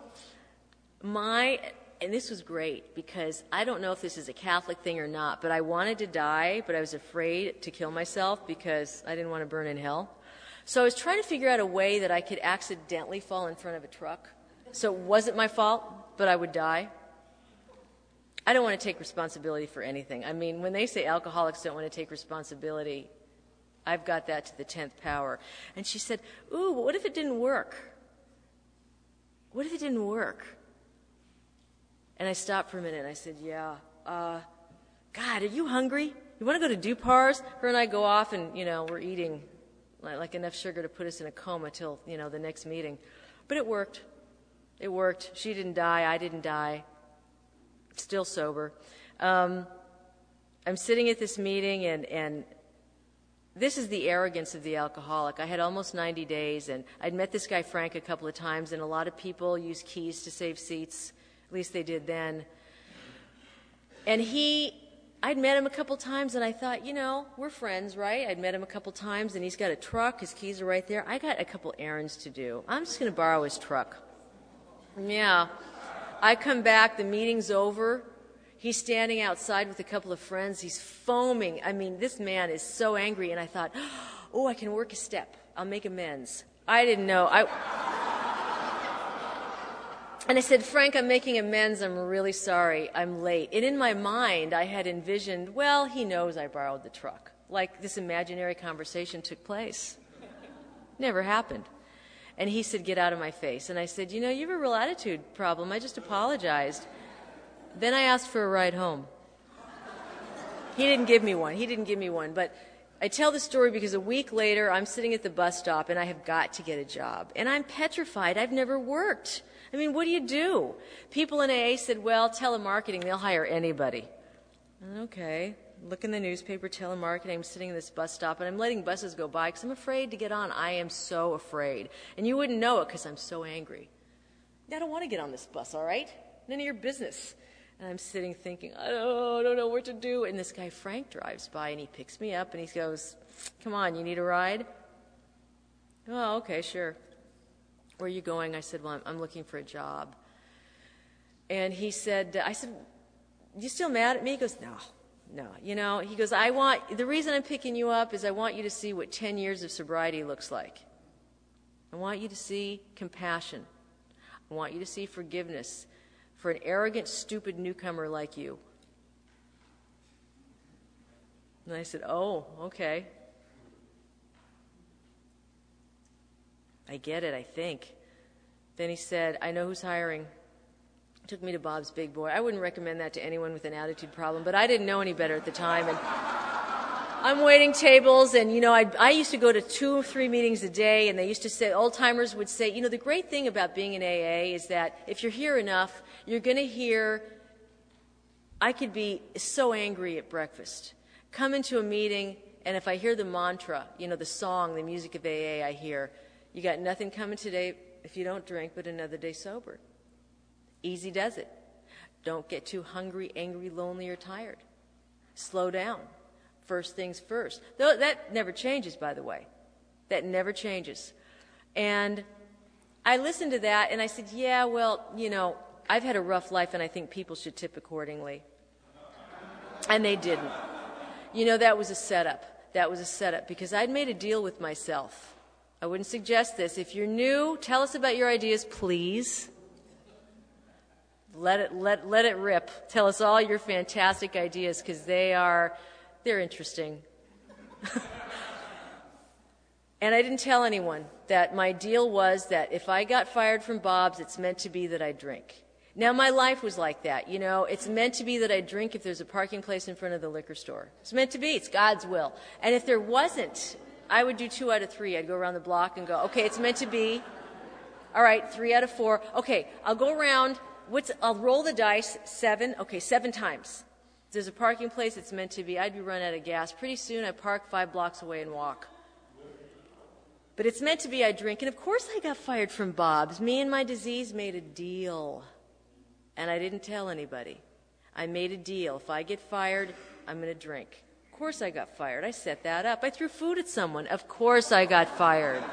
and this was great, because I don't know if this is a Catholic thing or not, but I wanted to die, but I was afraid to kill myself because I didn't want to burn in hell. So I was trying to figure out a way that I could accidentally fall in front of a truck. So it wasn't my fault, but I would die. I don't want to take responsibility for anything. I mean, when they say alcoholics don't want to take responsibility, I've got that to the 10th power. And she said, ooh, what if it didn't work? What if it didn't work? And I stopped for a minute and I said, yeah, God, are you hungry? You want to go to Dupar's? Her and I go off and, you know, we're eating like enough sugar to put us in a coma till, you know, the next meeting. But it worked. It worked. She didn't die. I didn't die. Still sober. I'm sitting at this meeting, and this is the arrogance of the alcoholic. I had almost 90 days, and I'd met this guy Frank a couple of times, and a lot of people use keys to save seats. At least they did then. And I'd met him a couple times, and I thought, you know, we're friends, right? I'd met him a couple times, and he's got a truck. His keys are right there. I got a couple errands to do. I'm just going to borrow his truck. Yeah. I come back, the meeting's over. He's standing outside with a couple of friends. He's foaming. I mean, this man is so angry. And I thought, oh, I can work a step. I'll make amends. I didn't know. And I said, Frank, I'm making amends. I'm really sorry. I'm late. And in my mind, I had envisioned, well, he knows I borrowed the truck. Like this imaginary conversation took place. Never happened. And he said, get out of my face. And I said, you have a real attitude problem. I just apologized. Then I asked for a ride home. He didn't give me one. But I tell the story because a week later, I'm sitting at the bus stop, and I have got to get a job. And I'm petrified. I've never worked. I mean, what do you do? People in AA said, well, telemarketing, they'll hire anybody. Okay. Look in the newspaper, telemarketing. I'm sitting in this bus stop, and I'm letting buses go by because I'm afraid to get on. I am so afraid. And you wouldn't know it because I'm so angry. I don't want to get on this bus, all right? None of your business. And I'm sitting thinking, I don't know what to do. And this guy, Frank, drives by, and he picks me up, and he goes, come on, you need a ride? Oh, okay, sure. Where are you going? I said, well, I'm looking for a job. And he said, you still mad at me? He goes, no. He goes, the reason I'm picking you up is I want you to see what 10 years of sobriety looks like. I want you to see compassion. I want you to see forgiveness for an arrogant, stupid newcomer like you. And I said, oh, okay. I get it, I think. Then he said, I know who's hiring. Took me to Bob's Big Boy. I wouldn't recommend that to anyone with an attitude problem, but I didn't know any better at the time. And I'm waiting tables, and, I used to go to 2 or 3 meetings a day, and they used to say, old-timers would say, the great thing about being in AA is that if you're here enough, you're going to hear, I could be so angry at breakfast. Come into a meeting, and if I hear the mantra, the song, the music of AA, I hear, you got nothing coming today if you don't drink, but another day sober. Easy does it. Don't get too hungry, angry, lonely, or tired. Slow down. First things first. Though that never changes, by the way. That never changes. And I listened to that, and I said, yeah, well, I've had a rough life, and I think people should tip accordingly. And they didn't. That was a setup. Because I'd made a deal with myself. I wouldn't suggest this. If you're new, tell us about your ideas, please. Let it rip. Tell us all your fantastic ideas because they're interesting. And I didn't tell anyone that my deal was that if I got fired from Bob's, it's meant to be that I drink. Now, my life was like that. It's meant to be that I drink if there's a parking place in front of the liquor store. It's meant to be. It's God's will. And if there wasn't, I would do 2 out of 3. I'd go around the block and go, okay, it's meant to be. All right, 3 out of 4. Okay, I'll go around. I'll roll the dice, 7. Okay, 7 times. If there's a parking place, it's meant to be. I'd be running out of gas. Pretty soon, I park 5 blocks away and walk. But it's meant to be I drink. And of course I got fired from Bob's. Me and my disease made a deal. And I didn't tell anybody. I made a deal. If I get fired, I'm going to drink. Of course I got fired. I set that up. I threw food at someone. Of course I got fired.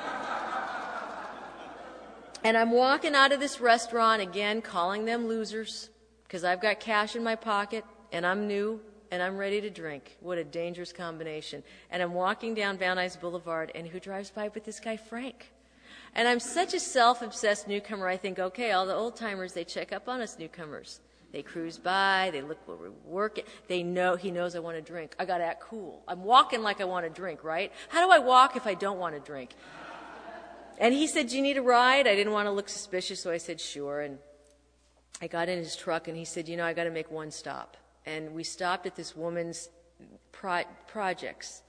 And I'm walking out of this restaurant, again, calling them losers, because I've got cash in my pocket, and I'm new, and I'm ready to drink. What a dangerous combination. And I'm walking down Van Nuys Boulevard, and who drives by but this guy, Frank? And I'm such a self-obsessed newcomer, I think, okay, all the old-timers, they check up on us newcomers. They cruise by, they look where we're working, he knows I want to drink. I got to act cool. I'm walking like I want to drink, right? How do I walk if I don't want to drink? And he said, do you need a ride? I didn't want to look suspicious, so I said, sure. And I got in his truck, and he said, I got to make one stop. And we stopped at this woman's projects.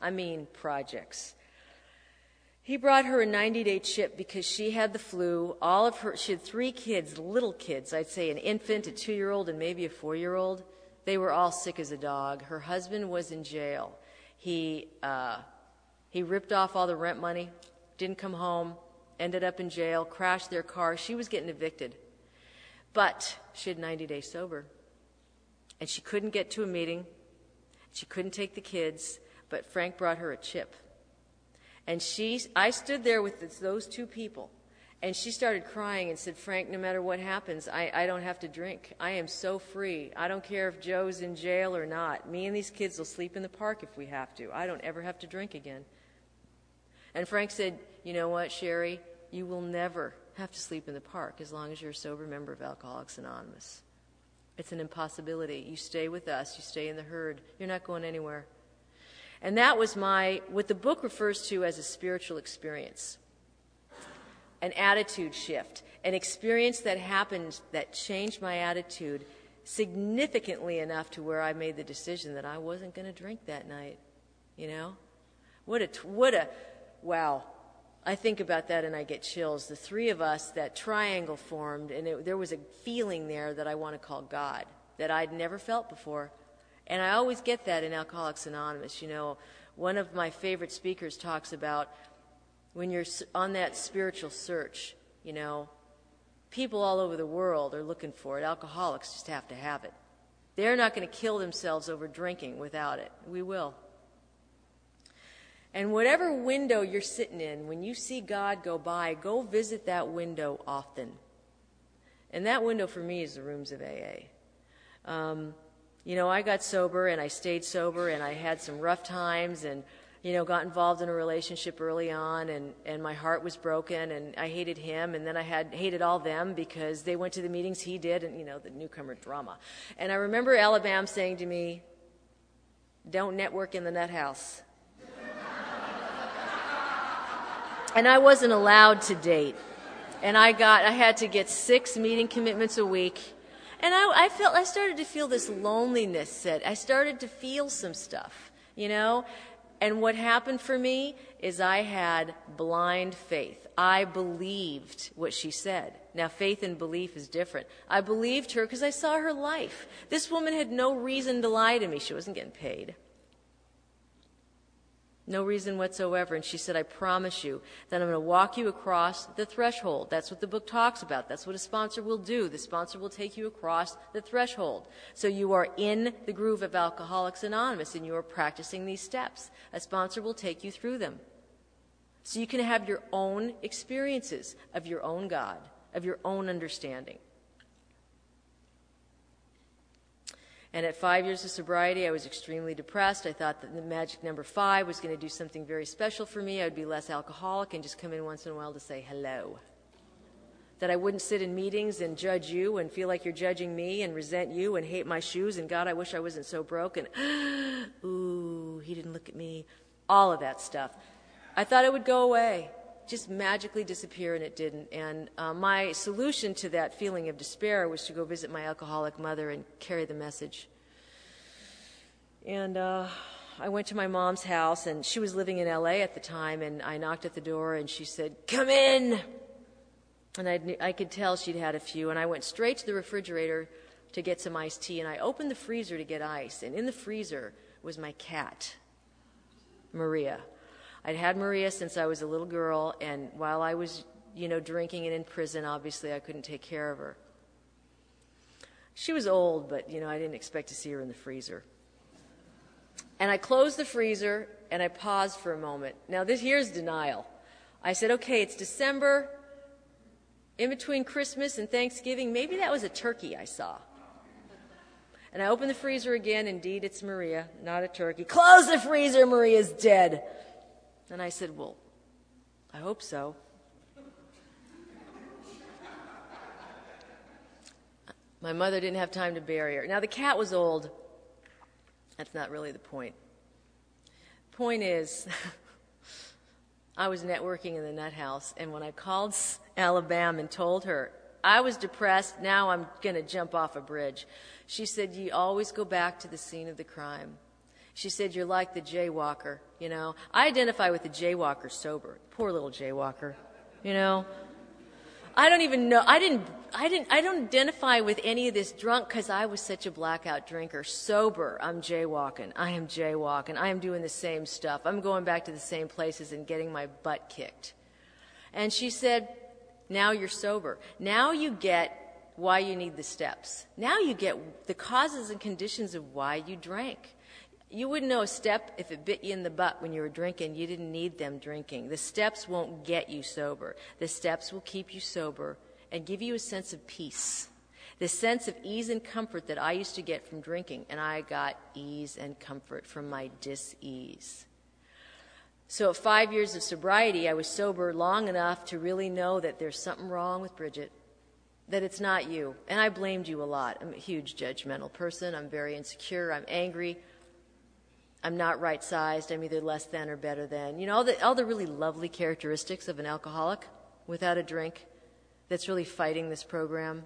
He brought her a 90-day chip because she had the flu. She had 3 kids, little kids, I'd say an infant, a 2-year-old, and maybe a 4-year-old. They were all sick as a dog. Her husband was in jail. He ripped off all the rent money, didn't come home, ended up in jail, crashed their car. She was getting evicted. But she had 90 days sober. And she couldn't get to a meeting. She couldn't take the kids. But Frank brought her a chip. And I stood there with those 2 people. And she started crying and said, Frank, no matter what happens, I don't have to drink. I am so free. I don't care if Joe's in jail or not. Me and these kids will sleep in the park if we have to. I don't ever have to drink again. And Frank said, you know what, Sherry? You will never have to sleep in the park as long as you're a sober member of Alcoholics Anonymous. It's an impossibility. You stay with us. You stay in the herd. You're not going anywhere. And that was what the book refers to as a spiritual experience. an attitude shift, an experience that happened that changed my attitude significantly enough to where I made the decision that I wasn't going to drink that night. You know? Wow. I think about that and I get chills. The three of us, that triangle formed, and there was a feeling there that I want to call God, that I'd never felt before. And I always get that in Alcoholics Anonymous. You know, one of my favorite speakers talks about when you're on that spiritual search, you know, people all over the world are looking for it. Alcoholics just have to have it. They're not going to kill themselves over drinking without it. We will. And whatever window you're sitting in, when you see God go by, go visit that window often. And that window for me is the rooms of AA. You know, I got sober and I stayed sober and I had some rough times and, you know, got involved in a relationship early on and my heart was broken and I hated him and then I hated all them because they went to the meetings he did and, you know, the newcomer drama. And I remember Alabama saying to me, "Don't network in the nut house." And I wasn't allowed to date. And I had to get 6 meeting commitments a week. And I started to feel this loneliness. I started to feel some stuff, you know. And what happened for me is I had blind faith. I believed what she said. Now, faith and belief is different. I believed her because I saw her life. This woman had no reason to lie to me. She wasn't getting paid. No reason whatsoever. And she said, "I promise you that I'm going to walk you across the threshold." That's what the book talks about. That's what a sponsor will do. The sponsor will take you across the threshold. So you are in the groove of Alcoholics Anonymous and you are practicing these steps. A sponsor will take you through them. So you can have your own experiences of your own God, of your own understanding. And at 5 years of sobriety, I was extremely depressed. I thought that the magic number 5 was going to do something very special for me. I would be less alcoholic and just come in once in a while to say hello. That I wouldn't sit in meetings and judge you and feel like you're judging me and resent you and hate my shoes and God, I wish I wasn't so broke and ooh, he didn't look at me. All of that stuff. I thought it would go away, just magically disappear, and it didn't. And my solution to that feeling of despair was to go visit my alcoholic mother and carry the message. And I went to my mom's house, and she was living in L.A. at the time, and I knocked at the door, and she said, "Come in!" And I could tell she'd had a few, and I went straight to the refrigerator to get some iced tea, and I opened the freezer to get ice, and in the freezer was my cat, Maria. I'd had Maria since I was a little girl, and while I was, you know, drinking and in prison, obviously I couldn't take care of her. She was old, but, you know, I didn't expect to see her in the freezer. And I closed the freezer, and I paused for a moment. Now, here's denial. I said, okay, it's December, in between Christmas and Thanksgiving. Maybe that was a turkey I saw. And I opened the freezer again. Indeed, it's Maria, not a turkey. Close the freezer, Maria's dead. And I said, well, I hope so. My mother didn't have time to bury her. Now, the cat was old. That's not really the point. Point is, I was networking in the nut house, and when I called Alabama and told her, I was depressed, now I'm going to jump off a bridge, she said, "You always go back to the scene of the crime." She said, "You're like the jaywalker, you know." I identify with the jaywalker sober. Poor little jaywalker, you know. I don't even know. I don't identify with any of this drunk because I was such a blackout drinker. Sober, I'm jaywalking. I am jaywalking. I am doing the same stuff. I'm going back to the same places and getting my butt kicked. And she said, now you're sober. Now you get why you need the steps. Now you get the causes and conditions of why you drank. You wouldn't know a step if it bit you in the butt when you were drinking. You didn't need them drinking. The steps won't get you sober. The steps will keep you sober and give you a sense of peace, the sense of ease and comfort that I used to get from drinking, and I got ease and comfort from my dis-ease. So at 5 years of sobriety, I was sober long enough to really know that there's something wrong with Bridget, that it's not you. And I blamed you a lot. I'm a huge judgmental person. I'm very insecure. I'm angry. I'm not right-sized. I'm either less than or better than. You know, all the really lovely characteristics of an alcoholic. without a drink that's really fighting this program?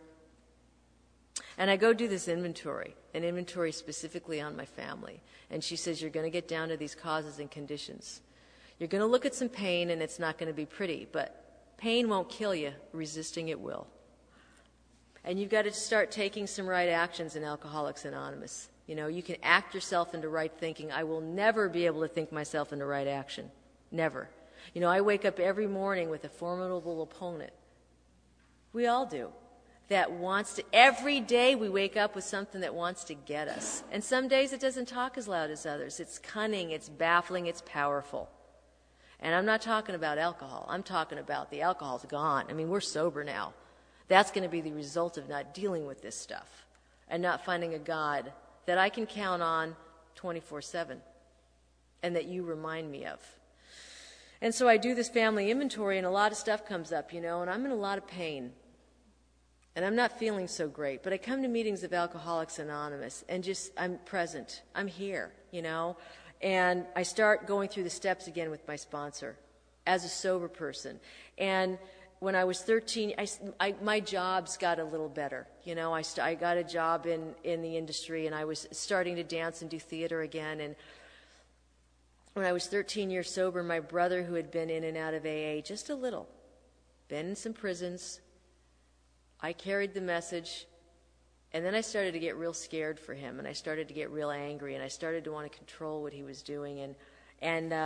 And I go do this inventory, an inventory specifically on my family. And she says, you're going to get down to these causes and conditions. You're going to look at some pain, and it's not going to be pretty, but pain won't kill you. Resisting it will. And you've got to start taking some right actions in Alcoholics Anonymous. You know, you can act yourself into right thinking. I will never be able to think myself into right action. Never. You know, I wake up every morning with a formidable opponent. We all do. That wants to, every day we wake up with something that wants to get us. And some days it doesn't talk as loud as others. It's cunning, it's baffling, it's powerful. And I'm not talking about alcohol. I'm talking about the alcohol's gone. I mean, we're sober now. That's going to be the result of not dealing with this stuff and not finding a God that I can count on 24/7 and that you remind me of. And so I do this family inventory, and a lot of stuff comes up, you know, and I'm in a lot of pain. And I'm not feeling so great, but I come to meetings of Alcoholics Anonymous and just, I'm present. I'm here, you know. And I start going through the steps again with my sponsor as a sober person. And when I was 13, my jobs got a little better. You know, I got a job in the industry, and I was starting to dance and do theater again. And when I was 13 years sober, my brother, who had been in and out of AA just a little, been in some prisons, I carried the message, and then I started to get real scared for him, and I started to get real angry, and I started to want to control what he was doing, and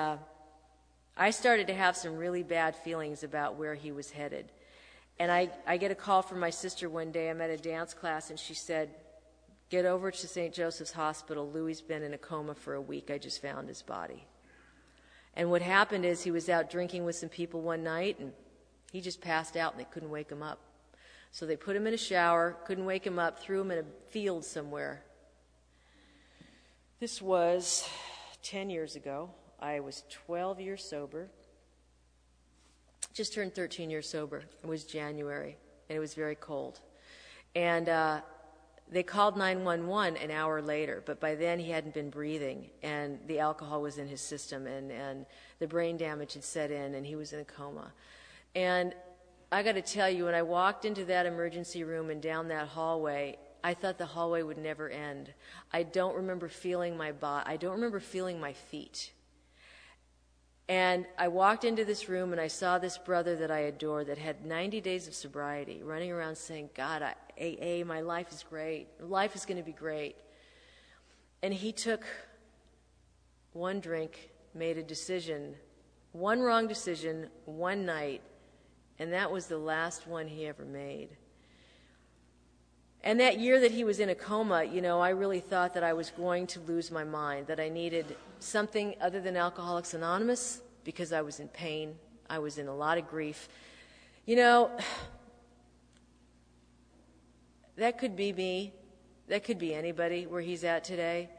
I started to have some really bad feelings about where he was headed. And I get a call from my sister one day. I'm at a dance class, and she said, get over to St. Joseph's Hospital. Louis's been in a coma for a week. I just found his body. And what happened is he was out drinking with some people one night, and he just passed out, and they couldn't wake him up. So they put him in a shower, couldn't wake him up, threw him in a field somewhere. This was 10 years ago. I was 12 years sober. Just turned 13 years sober. It was January, and it was very cold. And they called 911 an hour later, but by then he hadn't been breathing, and the alcohol was in his system, and the brain damage had set in, and he was in a coma. And I got to tell you, when I walked into that emergency room and down that hallway, I thought the hallway would never end. I don't remember feeling my body. I don't remember feeling my feet. And I walked into this room, and I saw this brother that I adore that had 90 days of sobriety, running around saying, God, AA, my life is great. Life is going to be great. And he took one drink, made a decision, one wrong decision, one night, and that was the last one he ever made. And that year that he was in a coma, you know, I really thought that I was going to lose my mind, that I needed something other than Alcoholics Anonymous because I was in pain. I was in a lot of grief. You know, that could be me. That could be anybody where he's at today.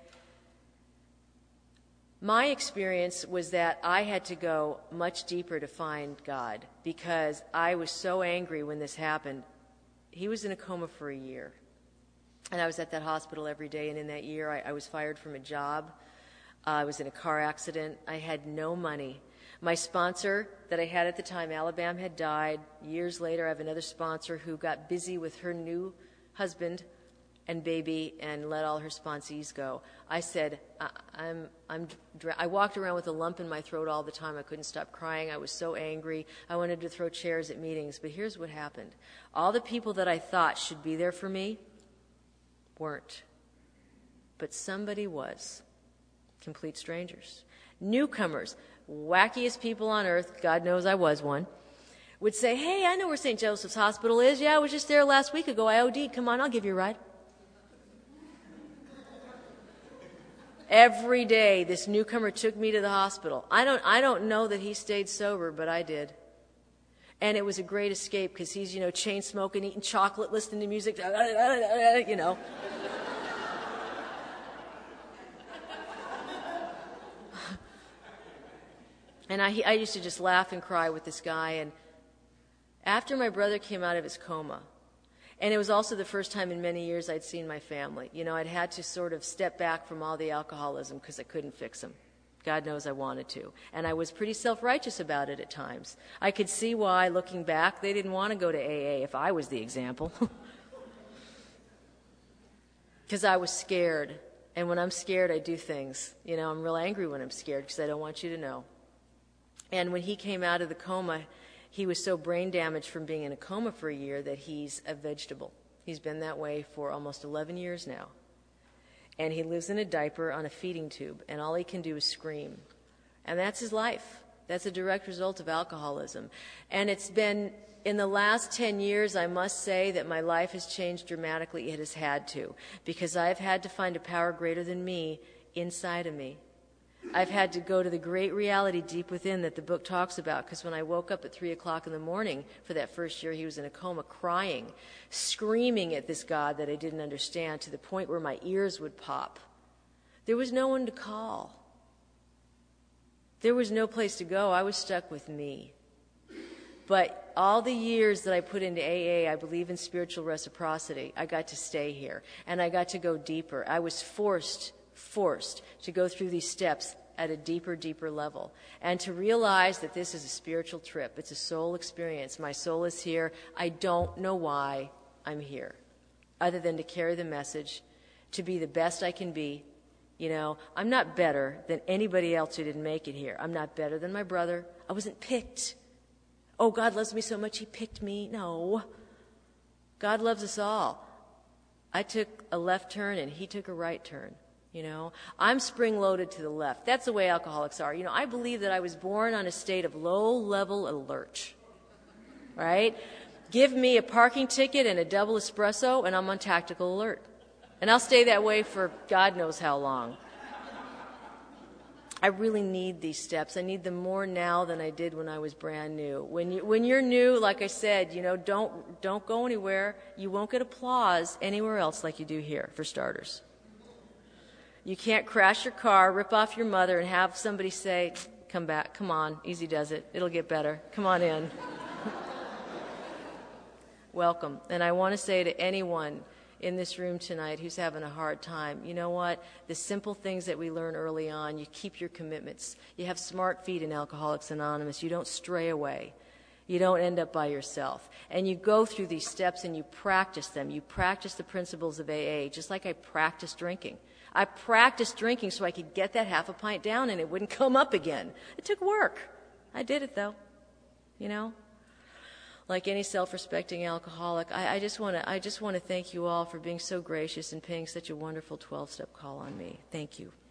My experience was that I had to go much deeper to find God because I was so angry when this happened. He was in a coma for a year, and I was at that hospital every day, and in that year I was fired from a job. I was in a car accident. I had no money. My sponsor that I had at the time, Alabama, had died. Years later, I have another sponsor who got busy with her new husband and baby and let all her sponsees go. I said, I walked around with a lump in my throat all the time. I couldn't stop crying. I was so angry. I wanted to throw chairs at meetings. But here's what happened. All the people that I thought should be there for me weren't. But somebody was. Complete strangers. Newcomers, wackiest people on earth, God knows I was one, would say, hey, I know where St. Joseph's Hospital is. Yeah, I was just there last week ago. I OD'd. Come on, I'll give you a ride. Every day, this newcomer took me to the hospital. I don't know that he stayed sober, but I did. And it was a great escape because he's, you know, chain smoking, eating chocolate, listening to music, you know. And I used to just laugh and cry with this guy. And after my brother came out of his coma, and it was also the first time in many years I'd seen my family. You know, I'd had to sort of step back from all the alcoholism because I couldn't fix them. God knows I wanted to. And I was pretty self-righteous about it at times. I could see why, looking back, they didn't want to go to AA if I was the example. Because I was scared. And when I'm scared, I do things. You know, I'm real angry when I'm scared because I don't want you to know. And when he came out of the coma, he was so brain damaged from being in a coma for a year that he's a vegetable. He's been that way for almost 11 years now. And he lives in a diaper on a feeding tube, and all he can do is scream. And that's his life. That's a direct result of alcoholism. And it's been, in the last 10 years, I must say that my life has changed dramatically. It has had to, because I've had to find a power greater than me inside of me. I've had to go to the great reality deep within that the book talks about, because when I woke up at 3 o'clock in the morning for that first year, he was in a coma, crying, screaming at this God that I didn't understand to the point where my ears would pop. There was no one to call. There was no place to go. I was stuck with me. But all the years that I put into AA, I believe in spiritual reciprocity. I got to stay here, and I got to go deeper. I was forced to go through these steps at a deeper level and to realize that this is a spiritual trip. It's a soul experience. My soul is here. I don't know why I'm here other than to carry the message, to be the best I can be. You know, I'm not better than anybody else who didn't make it here. I'm not better than my brother. I wasn't picked. Oh, God loves me so much he picked me. No. God loves us all. I took a left turn and he took a right turn. You know, I'm spring-loaded to the left. That's the way alcoholics are. You know, I believe that I was born on a state of low-level alert, right? Give me a parking ticket and a double espresso, and I'm on tactical alert. And I'll stay that way for God knows how long. I really need these steps. I need them more now than I did when I was brand new. When you're new, like I said, you know, don't go anywhere. You won't get applause anywhere else like you do here, for starters. You can't crash your car, rip off your mother, and have somebody say, come back, come on, easy does it, it'll get better, come on in. Welcome. And I want to say to anyone in this room tonight who's having a hard time, you know what, the simple things that we learn early on, you keep your commitments. You have smart feet in Alcoholics Anonymous. You don't stray away. You don't end up by yourself. And you go through these steps and you practice them. You practice the principles of AA, just like I practiced drinking. I practiced drinking so I could get that half a pint down and it wouldn't come up again. It took work. I did it, though. You know? Like any self-respecting alcoholic, I just want to thank you all for being so gracious and paying such a wonderful 12-step call on me. Thank you.